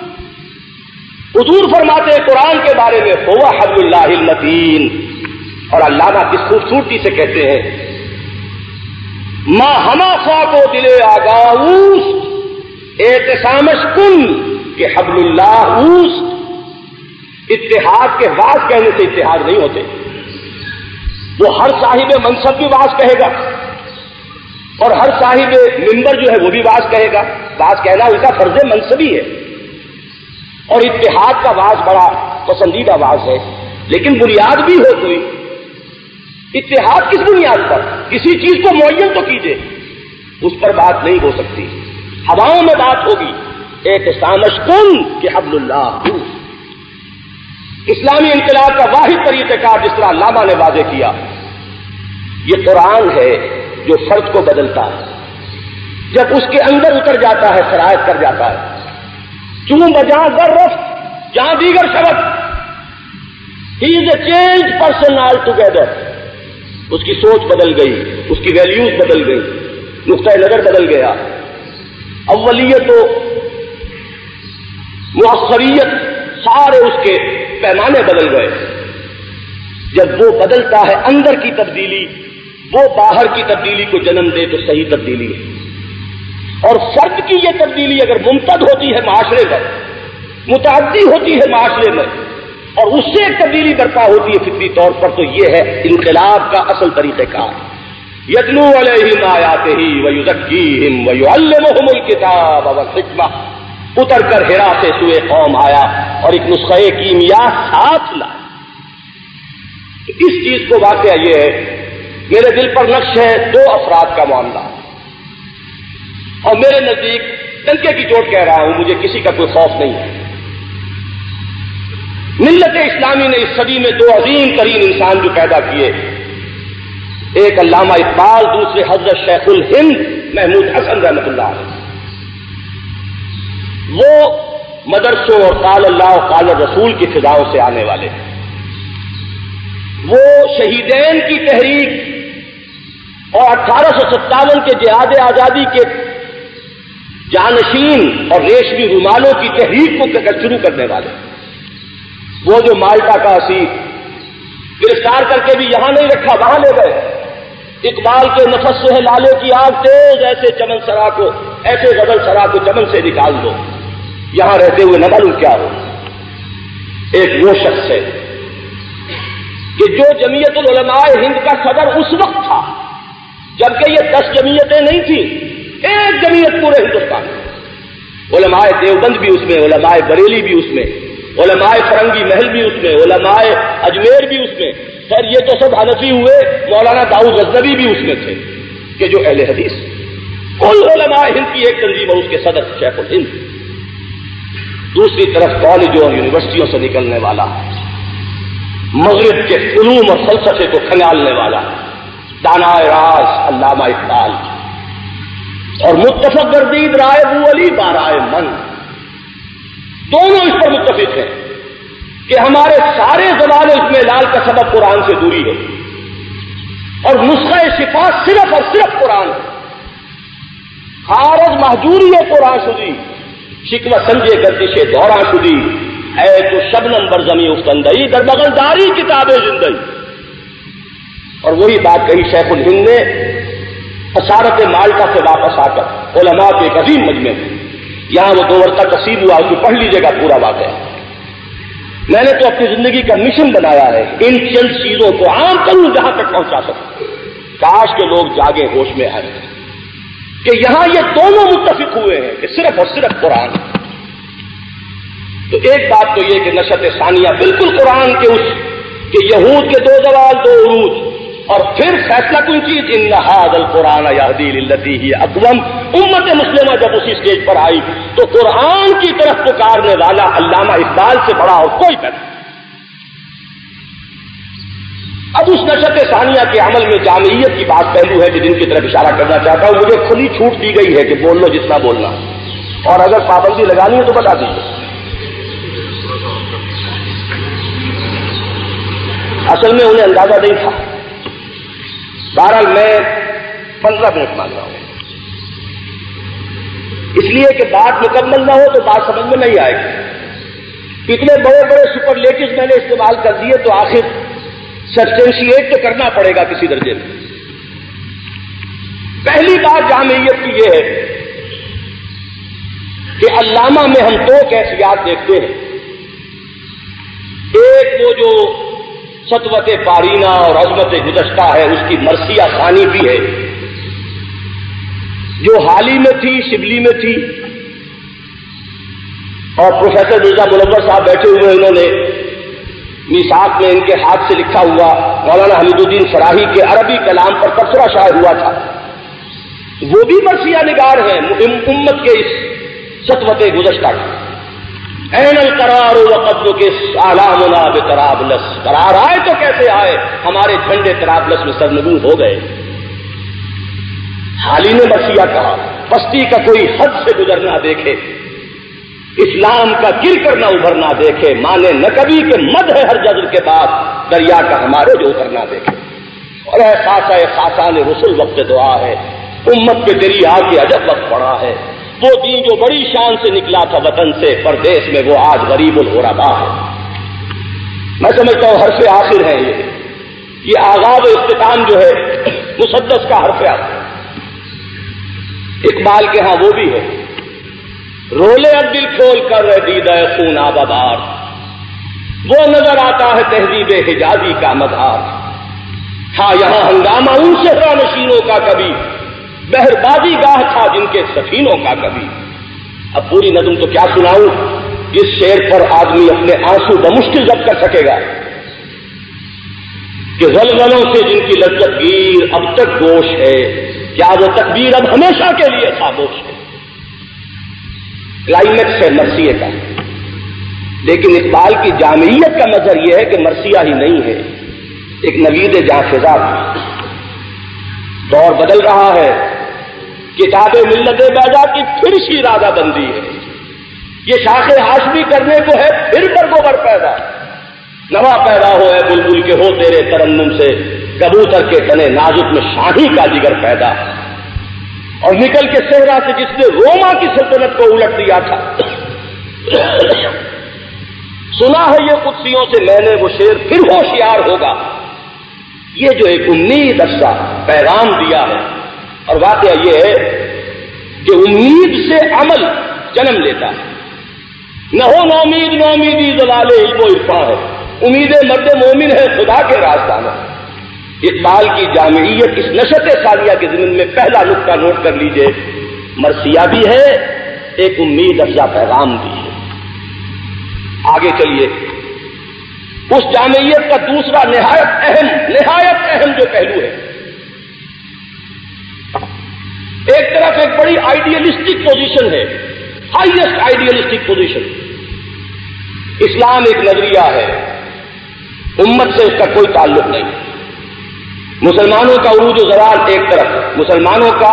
حضور فرماتے ہیں قرآن کے بارے میں، هُوَ حَبْلُ اللَّهِ الْمَتِينُ، اور علامہ کس خوبصورتی سے کہتے ہیں، ماں ہما خواہ کو دلے آگاہ اوست اعتصامش کن کہ حبل اللہ اوست۔ اتحاد کے واز کہنے سے اتحاد نہیں ہوتے، وہ ہر صاحب منصب بھی واز کہے گا اور ہر صاحب منبر جو ہے وہ بھی واز کہے گا، واز کہنا ان کا فرض منصبی ہے، اور اتحاد کا واز بڑا پسندیدہ واز ہے، لیکن بنیاد بھی ہو کوئی۔ اتحاد کس بنیاد پر؟ کسی چیز کو معین تو کیجئے، اس پر بات نہیں ہو سکتی، ہواؤں میں بات ہوگی۔ اعتصامش کن کہ حبل اللہ۔ اسلامی انقلاب کا واحد طریقہ کار جس طرح علامہ نے واضح کیا، یہ قرآن ہے جو فرد کو بدلتا ہے، جب اس کے اندر اتر جاتا ہے، شرائط کر جاتا ہے، چون بجاں در رفت جہاں دیگر شبت، he is a change person altogether. اس کی سوچ بدل گئی، اس کی ویلیوز بدل گئی، نقطۂ نظر بدل گیا، اولیت و مؤخریت سارے اس کے پیمانے بدل گئے۔ جب وہ بدلتا ہے، اندر کی تبدیلی وہ باہر کی تبدیلی کو جنم دے تو صحیح تبدیلی ہے۔ اور فرد کی یہ تبدیلی اگر ممتد ہوتی ہے معاشرے پر، متعدی ہوتی ہے معاشرے میں، اور اس سے ایک تبدیلی برپا ہوتی ہے فطری طور پر، تو یہ ہے انقلاب کا اصل طریقہ کار۔ یتلو علیہم آیاتہ ویزکیہم ویعلمہم الکتاب والحکمہ، اتر کر ہرا سے سوئے قوم آیا اور ایک نسخہ کیمیا ساتھ لایا۔ اس چیز کو واقعہ یہ ہے، میرے دل پر نقش ہے دو افراد کا معاملہ، اور میرے نزدیک ڈنکے کی چوٹ کہہ رہا ہوں، مجھے کسی کا کوئی خوف نہیں ہے۔ ملت اسلامی نے اس صدی میں دو عظیم ترین انسان جو پیدا کیے، ایک علامہ اقبال، دوسرے حضرت شیخ الہند محمود حسن رحمۃ اللہ علیہ۔ وہ مدرسوں اور قال اللہ و قال رسول کی فضاؤں سے آنے والے ہیں، وہ شہیدین کی تحریک اور اٹھارہ سو ستاون کے جہاد آزادی کے جانشین اور ریشمی رومالوں کی تحریک کو شروع کرنے والے، وہ جو مالٹا کا اسیر گرفتار کر کے بھی یہاں نہیں رکھا، وہاں لے گئے۔ اقبال کے نفس سے ہے لالے کی آگ تیز، ایسے چمن سرا کو، ایسے غزل سرا کو چمن سے نکال دو، یہاں رہتے ہوئے نہ معلوم کیا ہو۔ ایک وہ شخص ہے کہ جو جمعیت العلماء ہند کا صدر اس وقت تھا جبکہ یہ دس جمعیتیں نہیں تھیں، ایک جمعیت پورے ہندوستان میں، علماء دیوبند بھی اس میں، علماء بریلی بھی اس میں، علماء فرنگی محل بھی اس میں، علماء اجمیر بھی اس میں۔ خیر یہ تو سب حنفی ہوئے، مولانا داؤد غزنوی بھی اس میں تھے کہ جو اہل حدیث، کل علماء ہند کی ایک تنظیم اور اس کے صدر شیخ الہند، دوسری طرف کالجوں اور یونیورسٹیوں سے نکلنے والا، مغرب کے فنون اور فلسفے کو کھنگالنے والا دانائے راز علامہ اقبال، اور متفق گردید رائے بو علی بارائے من، دونوں اس پر متفق ہیں کہ ہمارے سارے زمانے اس میں لال کا سبب قرآن سے دوری ہے، اور نسخہ شفا صرف اور صرف قرآن ہے۔ خارج محجوری ہے قرآن شدی، شکوہ سنجے گردش دوراں شدی، اے تو شبنم بر زمیں افتندئی در بغلداری کتاب زندگی۔ اور وہی بات کہی شیخ الہند نے اسارت مالٹا سے واپس آ کر علماء کے ایک عظیم مجمع میں، یہاں وہ دو ورقہ تصیب ہوا، اس کو پڑھ لیجیے گا پورا واقعہ۔ میں نے تو اپنی زندگی کا مشن بنایا ہے ان چند چیزوں کو عام کروں جہاں تک پہنچا سکوں، کاش کے لوگ جاگے ہوش میں آئے کہ یہاں یہ دونوں متفق ہوئے ہیں کہ صرف اور صرف قرآن۔ تو ایک بات تو یہ کہ نشأت ثانیہ بالکل قرآن کے اس کہ یہود کے دو زوال دو عروج، اور پھر فیصلہ کوئی چیز ان ھذا القرآن یہدی للتی ہی اقوم۔ امت مسلمہ جب اسی اسٹیج پر آئی تو قرآن کی طرف پکارنے والا علامہ اقبال سے بڑا اور کوئی پیدا۔ اب اس نشأت ثانیہ کے عمل میں جامعیت کی بات پہلو ہے کہ جن کی طرف اشارہ کرنا چاہتا ہوں۔ مجھے کھلی چھوٹ دی گئی ہے کہ بول لو جتنا بولنا، اور اگر پابندی لگانی ہے تو بتا دیجیے۔ اصل میں انہیں اندازہ نہیں تھا، بہرحال میں پندرہ منٹ مانگ رہا ہوں، اس لیے کہ بات مکمل نہ ہو تو بات سمجھ میں نہیں آئے گی۔ اتنے بڑے بڑے سپرلیٹوز میں نے استعمال کر دیے تو آخر سبسٹینشیٹ تو کرنا پڑے گا کسی درجے میں۔ پہلی بات جامعیت کی یہ ہے کہ علامہ میں ہم دو کیفیات دیکھتے ہیں، ایک وہ جو سطوت پارینہ اور عظمت گزشتہ ہے، اس کی مرثیہ ثانی بھی ہے جو حالی میں تھی، شبلی میں تھی، اور پروفیسر مرزا منور صاحب بیٹھے ہوئے، انہوں نے میثاق میں ان کے ہاتھ سے لکھا ہوا مولانا حمید الدین فراہی کے عربی کلام پر تبصرہ شائع ہوا تھا، وہ بھی مرثیہ نگار ہیں امت کے اس سطوت گزشتہ کا۔ این القرار وقبل کے سالامنا بطرابلس، قرار آئے تو کیسے آئے، ہمارے جھنڈے طرابلس میں سرنگون ہو گئے۔ حالی نے مرثیہ کہا، پستی کا کوئی حد سے گزرنا دیکھے، اسلام کا گر کر نہ ابھرنا دیکھے، مانے نہ کبھی کہ مد ہے ہر جذر کے بعد دریا کا ہمارے جو اترنا دیکھے۔ اور اے خاصہ خاصان رسول وقت دعا ہے، امت پہ تیری آ کے عجب وقت پڑا ہے، وہ دین جو بڑی شان سے نکلا تھا وطن سے پردیس میں، وہ آج غریب الغربا ہے۔ میں سمجھتا ہوں حرف آخر ہے یہ یہ آغاز و اختتام جو ہے مسدس کا حرف آخر۔ اقبال کے ہاں وہ بھی ہے، رولے اب دل کھول کر دیدہ خون آبادار، وہ نظر آتا ہے تہذیب حجازی کا مدار۔ ہاں یہاں ہنگامہ ان صحرا نشینوں کا کبھی، بہربادی گاہ تھا جن کے سفینوں کا کبھی۔ اب پوری نظم تو کیا سناؤں، جس شعر پر آدمی اپنے آنسو بمشکل ضبط کر سکے گا کہ غلغلوں سے جن کی لذت گیر اب تک گوش ہے، کیا وہ تکبیر اب ہمیشہ کے لیے خاموش ہے۔ کلائمیکس ہے مرثیے کا، لیکن اقبال کی جامعیت کا مظہر یہ ہے کہ مرثیہ ہی نہیں ہے، ایک نوید جاں فضا بھی۔ دور بدل رہا ہے، کتاب ملت بیضا کی پھر شیرازہ بندی ہے، یہ شاخ ہاشمی کرنے کو ہے پھر برگوبر پیدا، نوا پیدا ہو ہے بلبل کے ہو تیرے ترنم سے، کبوتر کے تنے نازک میں شاہی کا جگر پیدا، اور نکل کے صحرا سے جس نے روما کی سلطنت کو الٹ دیا تھا، سنا ہے یہ قدسیوں سے میں نے وہ شعر پھر ہوشیار ہوگا. یہ جو ایک امید افزا پیغام دیا ہے، اور واقعہ یہ ہے کہ امید سے عمل جنم لیتا ہے. نہ ہو نومید نومیدی زلال علم و عرفان ہے، امید مرد مومن ہے خدا کے راستہ میں. اقبال کی جامعیت اس نشت ثانیہ کے ضمن میں پہلا نقطہ نوٹ کر لیجئے، مرثیہ بھی ہے، ایک امید افزا پیغام بھی ہے. آگے چلیے، اس جامعیت کا دوسرا نہایت اہم نہایت اہم جو پہلو ہے، ایک طرف ایک بڑی آئیڈیلسٹک پوزیشن ہے، ہائیسٹ آئیڈیلسٹک پوزیشن. اسلام ایک نظریہ ہے، امت سے اس کا کوئی تعلق نہیں. مسلمانوں کا عروج و زوال ایک طرف، مسلمانوں کا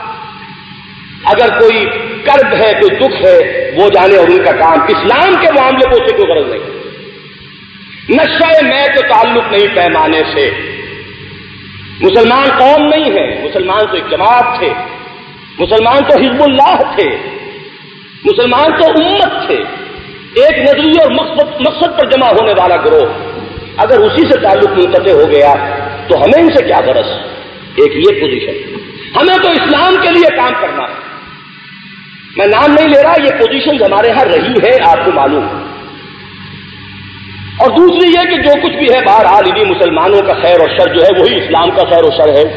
اگر کوئی کرب ہے کوئی دکھ ہے وہ جانے اور ان کا کام. اسلام کے معاملے کو اسے کوئی غرض نہیں. نشہ میں تو تعلق نہیں پیمانے سے. مسلمان قوم نہیں ہے، مسلمان تو ایک جماعت تھے، مسلمان تو حزب اللہ تھے، مسلمان تو امت تھے، ایک نظریے اور مقصد مقصد پر جمع ہونے والا گروہ. اگر اسی سے تعلق منقطع ہو گیا تو ہمیں ان سے کیا غرض. ایک یہ پوزیشن، ہمیں تو اسلام کے لیے کام کرنا ہے. میں نام نہیں لے رہا، یہ پوزیشن ہمارے ہاں رہی ہے، آپ کو معلوم. اور دوسری یہ کہ جو کچھ بھی ہے بہرحال انہیں مسلمانوں کا خیر اور شر جو ہے وہی اسلام کا خیر و شر ہے.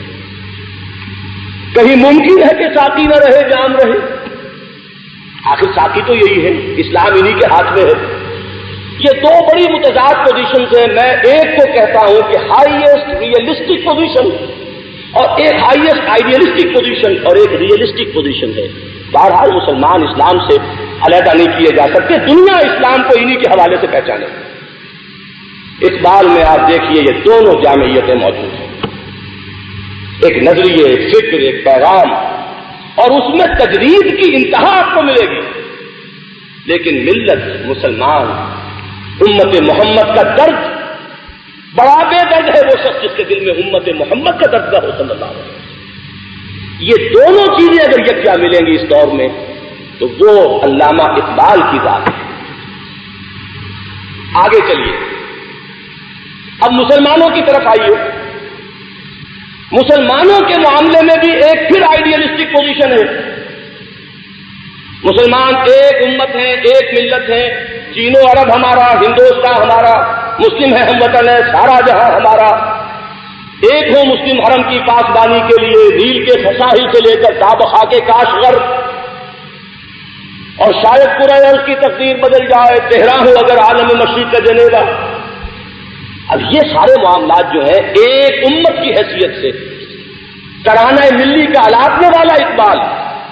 کہیں ممکن ہے کہ ساقی نہ رہے جام رہے، آخر ساقی تو یہی ہے، اسلام انہی کے ہاتھ میں ہے. یہ دو بڑی متضاد پوزیشنز ہیں. میں ایک کو کہتا ہوں کہ ہائیسٹ ریئلسٹک پوزیشن، اور ایک ہائیسٹ آئیڈیلسٹک پوزیشن اور ایک ریئلسٹک پوزیشن ہے. بہرحال مسلمان اسلام سے علیحدہ نہیں کیے جا سکتے، دنیا اسلام کو انہی کے حوالے سے پہچانے. اقبال میں آپ دیکھیے یہ دونوں جامعیتیں موجود ہیں، ایک نظریے، ایک فکر، ایک پیغام، اور اس میں تجدید کی انتہا آپ کو ملے گی. لیکن ملت مسلمان امت محمد کا درد، بڑا بے درد ہے وہ شخص جس کے دل میں امت محمد کا درد کا ہو صلی اللہ علیہ وسلم. یہ دونوں چیزیں اگر یکجا ملیں گی اس دور میں تو وہ علامہ اقبال کی ذات ہے. آگے چلیے، اب مسلمانوں کی طرف آئیے. مسلمانوں کے معاملے میں بھی ایک پھر آئیڈیلسٹک پوزیشن ہے. مسلمان ایک امت ہیں، ایک ملت ہیں، چین و عرب ہمارا، ہندوستان ہمارا، مسلم ہے ہم وطن ہے، سارا جہاں ہمارا. ایک ہو مسلم حرم کی پاسبانی کے لیے، نیل کے ساحل سے لے کر تابخا کے کاشغر، اور شاید پورا عرض کی تقدیر بدل جائے، تہران ہو اگر عالم مشرق کا جنیبہ. اب یہ سارے معاملات جو ہیں ایک امت کی حیثیت سے ترانہ ملی کا الاپنے والا اقبال،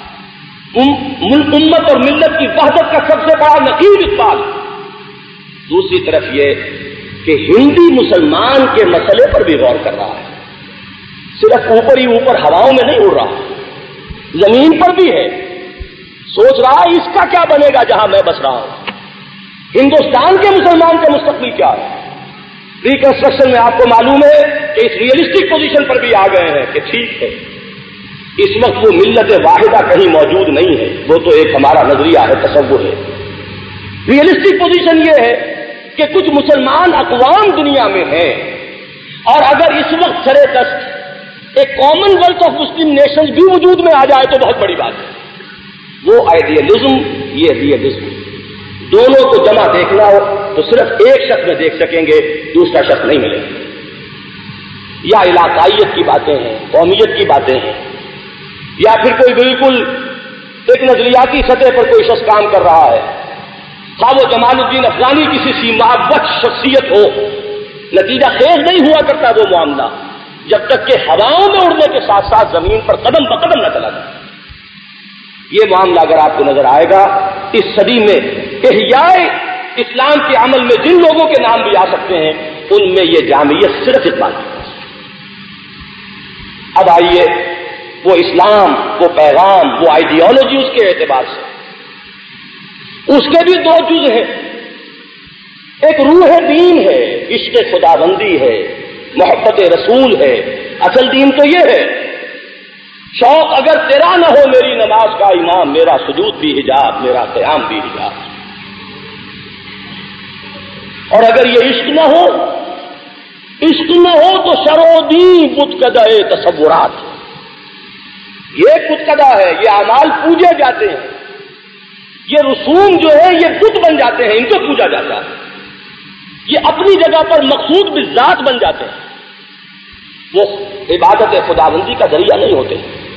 امت اور ملت کی وحدت کا سب سے بڑا نقیب اقبال. دوسری طرف یہ کہ ہندی مسلمان کے مسئلے پر بھی غور کر رہا ہے، صرف اوپر ہی اوپر ہواؤں میں نہیں اڑ رہا، زمین پر بھی ہے. سوچ رہا ہے اس کا کیا بنے گا جہاں میں بس رہا ہوں، ہندوستان کے مسلمان کا مستقبل کیا ہے. ریکنسٹرکشن میں آپ کو معلوم ہے کہ اس ریئلسٹک پوزیشن پر بھی آ گئے ہیں کہ ٹھیک ہے اس وقت وہ ملت واحدہ کہیں موجود نہیں ہے، وہ تو ایک ہمارا نظریہ ہے، تصور ہے. ریئلسٹک پوزیشن یہ ہے کہ کچھ مسلمان اقوام دنیا میں ہیں، اور اگر اس وقت سرے دست ایک commonwealth of Muslim nations بھی وجود میں آ جائے تو بہت بڑی بات ہے. وہ آئیڈیلزم، یہ ریئلزم، دونوں کو جمع دیکھنا ہو تو صرف ایک شخص میں دیکھ سکیں گے، دوسرا شخص نہیں ملے گا. یا علاقائیت کی باتیں ہیں، قومیت کی باتیں ہیں، یا پھر کوئی بالکل ایک نظریاتی سطح پر کوئی شخص کام کر رہا ہے، خواہ وہ جمال الدین افغانی کسی سیما بخش شخصیت ہو. نتیجہ خیز نہیں ہوا کرتا وہ معاملہ جب تک کہ ہواؤں میں اڑنے کے ساتھ ساتھ زمین پر قدم بقدم نہ چلا جائے. یہ معاملہ اگر آپ کو نظر آئے گا اس صدی میں احیاء اسلام کے عمل میں جن لوگوں کے نام بھی آ سکتے ہیں ان میں یہ جامعیت صرف اقبال کی. اب آئیے وہ اسلام، وہ پیغام، وہ آئیڈیالوجی اس کے اعتبار سے اس کے بھی دو جز ہیں. ایک روح دین ہے، عشق خداوندی ہے، محبت رسول ہے. اصل دین تو یہ ہے، شوق اگر تیرا نہ ہو میری نماز کا امام، میرا سجود بھی حجاب، میرا قیام بھی حجاب. اور اگر یہ عشق نہ ہو عشق نہ ہو تو شرودی بتکدہ تصورات، یہ بتکدہ ہے، یہ اعمال پوجے جاتے ہیں، یہ رسوم جو ہے یہ بت بن جاتے ہیں، ان کو پوجا جاتا ہے، یہ اپنی جگہ پر مقصود بالذات بن جاتے ہیں، وہ عبادت خداوندی کا ذریعہ نہیں ہوتے۔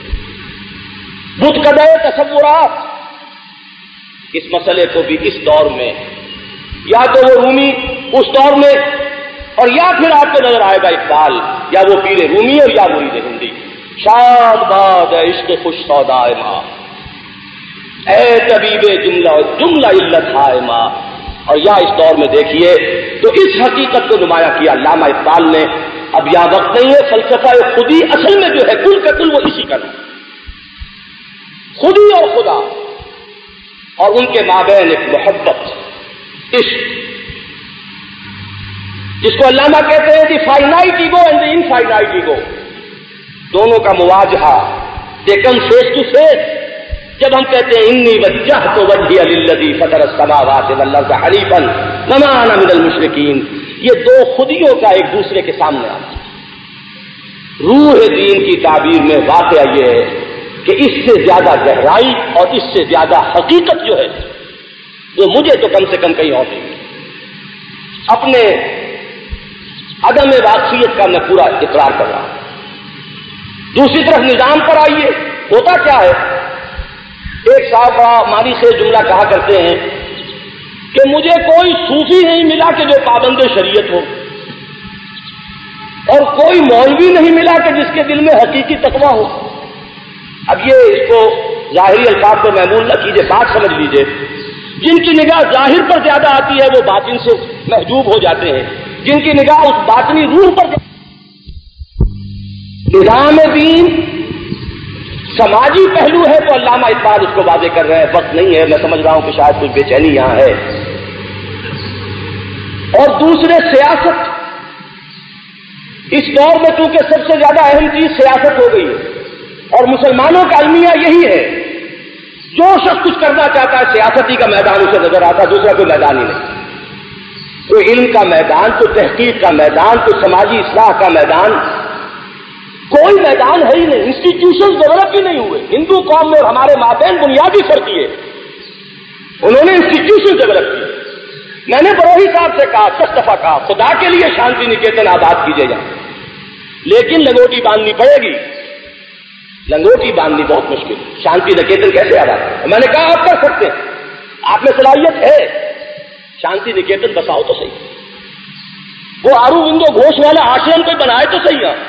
بتکدہ تصورات، اس مسئلے کو بھی اس دور میں یا تو وہ رومی اس دور میں، اور یا پھر آپ کو نظر آئے گا اقبال، یا وہ پیر رومی اور یا مرید ہندی، شاد باد عشق خوش سودائے ماں، اے طبیب جملہ جملہ علت ہائے ماں، اور یا اس دور میں دیکھیے تو اس حقیقت کو نمایاں کیا علامہ اقبال نے۔ اب یا وقت نہیں ہے، فلسفہ خودی اصل میں جو ہے کل کا کل وہ اسی کا نام، خودی اور خدا، اور ان کے مابین ایک محبت، عشق، جس کو علامہ کہتے ہیں the finite ego and the infinite ego, دونوں کا مواجہہ، they come face to face. جب ہم کہتے ہیں انی وجہت وجہی للذی فطر السماوات والارض حنیفا وما انا من المشرکین، یہ دو خودیوں کا ایک دوسرے کے سامنے آنا۔ روح دین کی تعبیر میں واقعہ یہ ہے کہ اس سے زیادہ گہرائی اور اس سے زیادہ حقیقت جو ہے وہ مجھے تو کم سے کم کہیں اور نہیں۔ اپنے عدم واقفیت کا میں پورا اقرار کر رہا ہوں۔ دوسری طرف نظام پر آئیے، ہوتا کیا ہے؟ ایک صاحب بڑا مانی سے جملہ کہا کرتے ہیں کہ مجھے کوئی صوفی نہیں ملا کہ جو پابند شریعت ہو، اور کوئی مولوی نہیں ملا کہ جس کے دل میں حقیقی تقویٰ ہو۔ اب یہ اس کو ظاہری الفاظ کو محمول نہ کیجیے، بات سمجھ لیجیے۔ جن کی نگاہ ظاہر پر زیادہ آتی ہے وہ باطن سے محجوب ہو جاتے ہیں، جن کی نگاہ اس باطنی روح پر نظام دین سماجی پہلو ہے تو علامہ اقبال اس کو واضح کر رہے ہیں۔ وقت نہیں ہے، میں سمجھ رہا ہوں کہ شاید کچھ بے چینی یہاں ہے۔ اور دوسرے سیاست، اس دور میں چونکہ سب سے زیادہ اہم چیز سیاست ہو گئی ہے، اور مسلمانوں کا المیہ یہی ہے، جو شخص کچھ کرنا چاہتا ہے سیاستی کا میدان اسے نظر آتا ہے، دوسرا کوئی میدان ہی نہیں، کوئی علم کا میدان، کوئی تحقیق کا میدان، کوئی سماجی اصلاح کا میدان، کوئی میدان ہے ہی نہیں۔ انسٹیٹیوشن ڈیولپ ہی نہیں ہوئے۔ ہندو قوم میں اور ہمارے مابین بنیادی فرق ہے، انہوں نے انسٹیٹیوشن ڈیولپ کیے۔ میں نے بروہی صاحب سے کہا، دس دفعہ کہا، خدا کے لیے شانتی نکیتن آباد کیجیے گا، لیکن لنگوٹی باندھنی پڑے گی، لنگوٹی باندھنی بہت مشکل، شانتی نکیتن کیسے آباد؟ میں نے کہا آپ کر سکتے ہیں، آپ میں صلاحیت ہے، شانتی نکیتن بساؤ تو صحیح، وہ آرو بندو گھوش والا آشرم کوئی بنائے تو صحیح ہے۔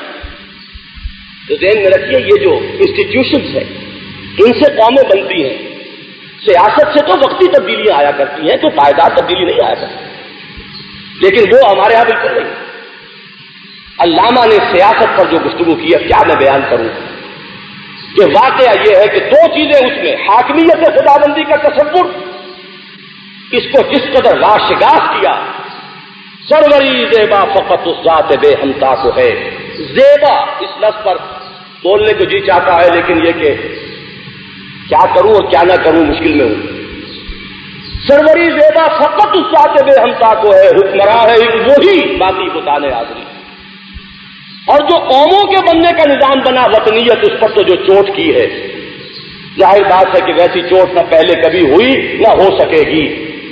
تو ذہن میں رکھیے یہ جو انسٹیٹیوشنز ہیں ان سے قومیں بنتی ہیں، سیاست سے تو وقتی تبدیلیاں آیا کرتی ہیں، تو پائیدار تبدیلی نہیں آیا کرتی، لیکن وہ ہمارے ہاں بالکل نہیں۔ علامہ نے سیاست پر جو گفتگو کی ہے، کیا میں بیان کروں کہ واقعہ یہ ہے کہ دو چیزیں اس میں، حاکمیت خداوندی کا تصور، اس کو جس قدر راشگاف کیا، سروری زیبا فقط اس ذات بے ہمتا کو ہے۔ زیبا اس لفظ پر بولنے کو جی چاہتا ہے، لیکن یہ کہ کیا کروں اور کیا نہ کروں مشکل میں ہوں۔ سروری زیبا فقط اس ذات بے ہمتا کو ہے، حکمراں ہے ایک وہی باقی بتانے حاضری۔ اور جو قوموں کے بننے کا نظام بنا وطنیت، اس پر تو جو چوٹ کی ہے، ظاہر بات ہے کہ ویسی چوٹ نہ پہلے کبھی ہوئی نہ ہو سکے گی۔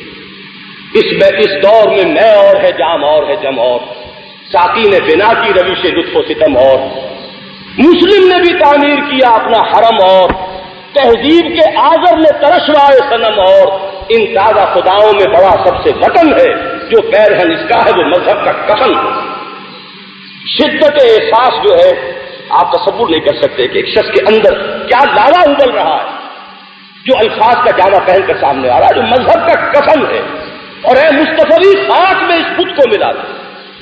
اس میں اس دور میں میں اور ہے جام اور ہے جم اور، ساقی نے بنا کی روش لطف و ستم اور، مسلم نے بھی تعمیر کیا اپنا حرم اور، تہذیب کے آذر نے ترشوائے صنم اور، ان تازہ خداؤں میں بڑا سب سے وطن ہے، جو پیرہن اس کا ہے وہ مذہب کا کفن۔ شدت احساس جو ہے آپ تصور نہیں کر سکتے کہ ایک شخص کے اندر کیا لاوا ابل رہا ہے، جو الفاظ کا جامع پہن کر سامنے آ رہا ہے، جو مذہب کا کفن ہے، اور اے مصطفی خاک میں اس بت کو ملا دے۔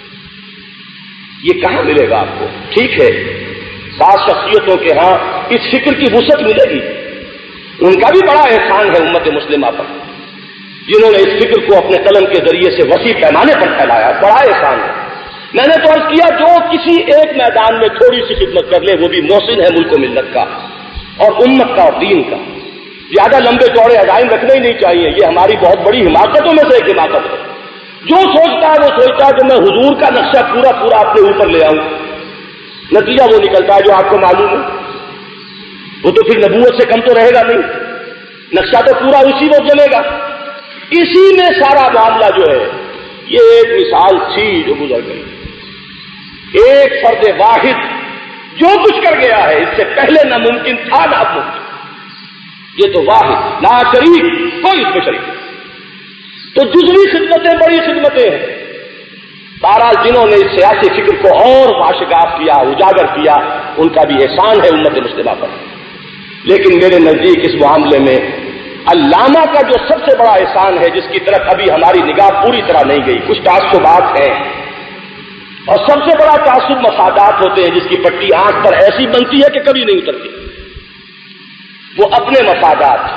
یہ کہاں ملے گا آپ کو؟ ٹھیک ہے، بعض شخصیتوں کے ہاں اس فکر کی وسعت ملے گی، ان کا بھی بڑا احسان ہے امت مسلمہ پر، جنہوں نے اس فکر کو اپنے قلم کے ذریعے سے وسیع پیمانے پر پھیلایا، بڑا احسان ہے۔ میں نے تو عرض کیا جو کسی ایک میدان میں تھوڑی سی خدمت کر لے وہ بھی محسن ہے ملک و ملت کا اور امت کا اور دین کا۔ زیادہ لمبے چوڑے عزائم رکھنے ہی نہیں چاہیے، یہ ہماری بہت بڑی حماقتوں میں سے ایک حماقت ہے۔ جو سوچتا ہے وہ سوچتا ہے کہ میں حضور کا نقشہ پورا پورا اپنے اوپر لے آؤں، نتیجہ وہ نکلتا ہے جو آپ کو معلوم ہے، وہ تو پھر نبوت سے کم تو رہے گا نہیں، نقشہ تو پورا اسی وقت جمے گا۔ اسی میں سارا معاملہ جو ہے، یہ ایک مثال تھی جو گزر گئی، ایک فرد واحد جو کچھ کر گیا ہے اس سے پہلے نہ ممکن تھا نہ اب ممکن، یہ تو واحد لا شریک، کوئی اس میں شریک نہیں۔ تو جزوی خدمتیں بڑی خدمتیں ہیں، بہرحال جنہوں نے اس سیاسی فکر کو اور واشگاف کیا، اجاگر کیا، ان کا بھی احسان ہے امت مسلمہ پر، لیکن میرے نزدیک اس معاملے میں علامہ کا جو سب سے بڑا احسان ہے، جس کی طرف ابھی ہماری نگاہ پوری طرح نہیں گئی، کچھ تعصبات ہیں، اور سب سے بڑا تعصب مفادات ہوتے ہیں، جس کی پٹی آنکھ پر ایسی بنتی ہے کہ کبھی نہیں اترتی، وہ اپنے مفادات۔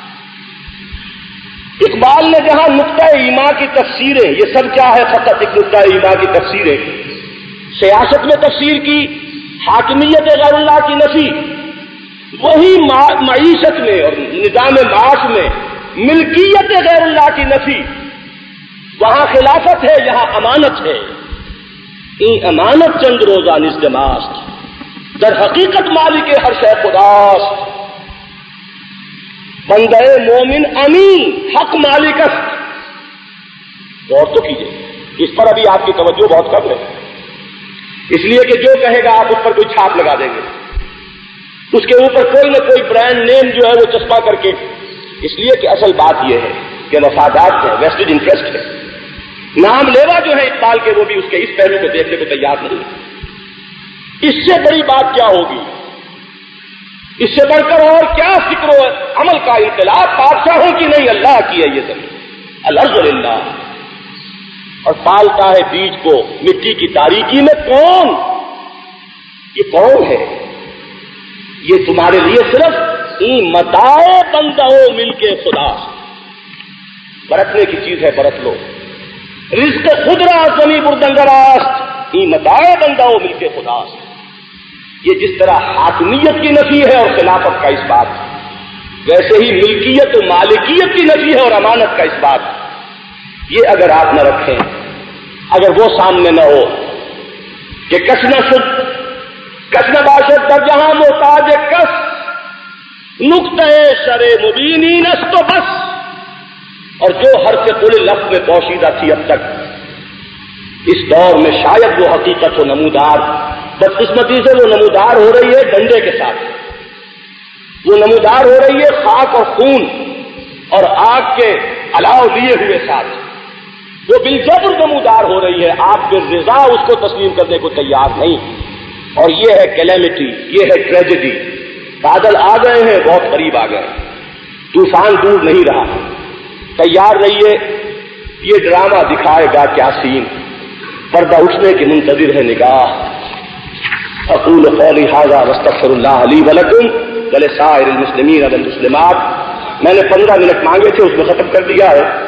اقبال نے جہاں نقطہ ایما کی تفسیریں، یہ سب کیا ہے، فقط ایک نقطہ ایما کی تفسیریں، سیاست میں تفسیر کی حاکمیت غیر اللہ کی نفی، وہی معیشت میں اور نظام معاش میں ملکیت غیر اللہ کی نفی، وہاں خلافت ہے یہاں امانت ہے، این امانت چند روزہ نزدماست، در حقیقت مالک ہر شے خداست، بندے مومن امین حق مالک است۔ غور تو کیجیے، اس پر ابھی آپ کی توجہ بہت کم ہے، اس لیے کہ جو کہے گا آپ اس پر کوئی چھاپ لگا دیں گے، اس کے اوپر کوئی نہ کوئی برانڈ نیم جو ہے وہ چسپاں کر کے، اس لیے کہ اصل بات یہ ہے کہ مفادات ہے، ویسٹڈ انٹرسٹ ہے، نام لیوا جو ہے اقبال کے وہ بھی اس کے اس پہلو کو دیکھنے کو تیار نہیں۔ اس سے بڑی بات کیا ہوگی، اس سے بڑھ کر اور کیا فکر و عمل کا انقلاب بادشاہوں کی نہیں، اللہ کی ہے یہ زمین، الارض للہ، اور پالتا ہے بیج کو مٹی کی تاریکی میں کون، یہ کون ہے، یہ تمہارے لیے صرف این متاع بندہ مل کے خدا، برتنے کی چیز ہے برت لو، رزق خود را زمیں بردنگراست، این متاع بندہ مل کے خدا۔ یہ جس طرح حاکمیت کی نفی ہے اور خلافت کا اس بات، ویسے ہی ملکیت و مالکیت کی نفی ہے اور امانت کا اس بات۔ یہ اگر آپ نہ رکھیں، اگر وہ سامنے نہ ہو کہ کس نہ شد کس نہ باشد در جہاں محتاج کس، نقطۂ شر مبینین است تو بس، اور جو ہر سے قل لفظ میں پوشیدہ تھی اب تک، اس دور میں شاید وہ حقیقت و نمودار، بدقسمتی سے وہ نمودار ہو رہی ہے ڈنڈے کے ساتھ، وہ نمودار ہو رہی ہے خاک اور خون اور آگ کے الاؤ لیے ہوئے ساتھ، وہ بالجبر نمودار ہو رہی ہے، آپ بالرضا اس کو تسلیم کرنے کو تیار نہیں، اور یہ ہے کیلیمٹی، یہ ہے ٹریجڈی۔ بادل آ گئے ہیں، بہت قریب آ گئے، طوفان دور نہیں رہا، تیار رہیے، یہ ڈرامہ دکھائے گا کیا سین، پردہ اٹھنے کی منتظر ہے نگاہ۔ اقول قولی ھذا واستغفر اللہ لی ولکم ولسائر المسلمین والمسلمات۔ میں نے پندرہ منٹ مانگے تھے، اس میں ختم کر دیا ہے۔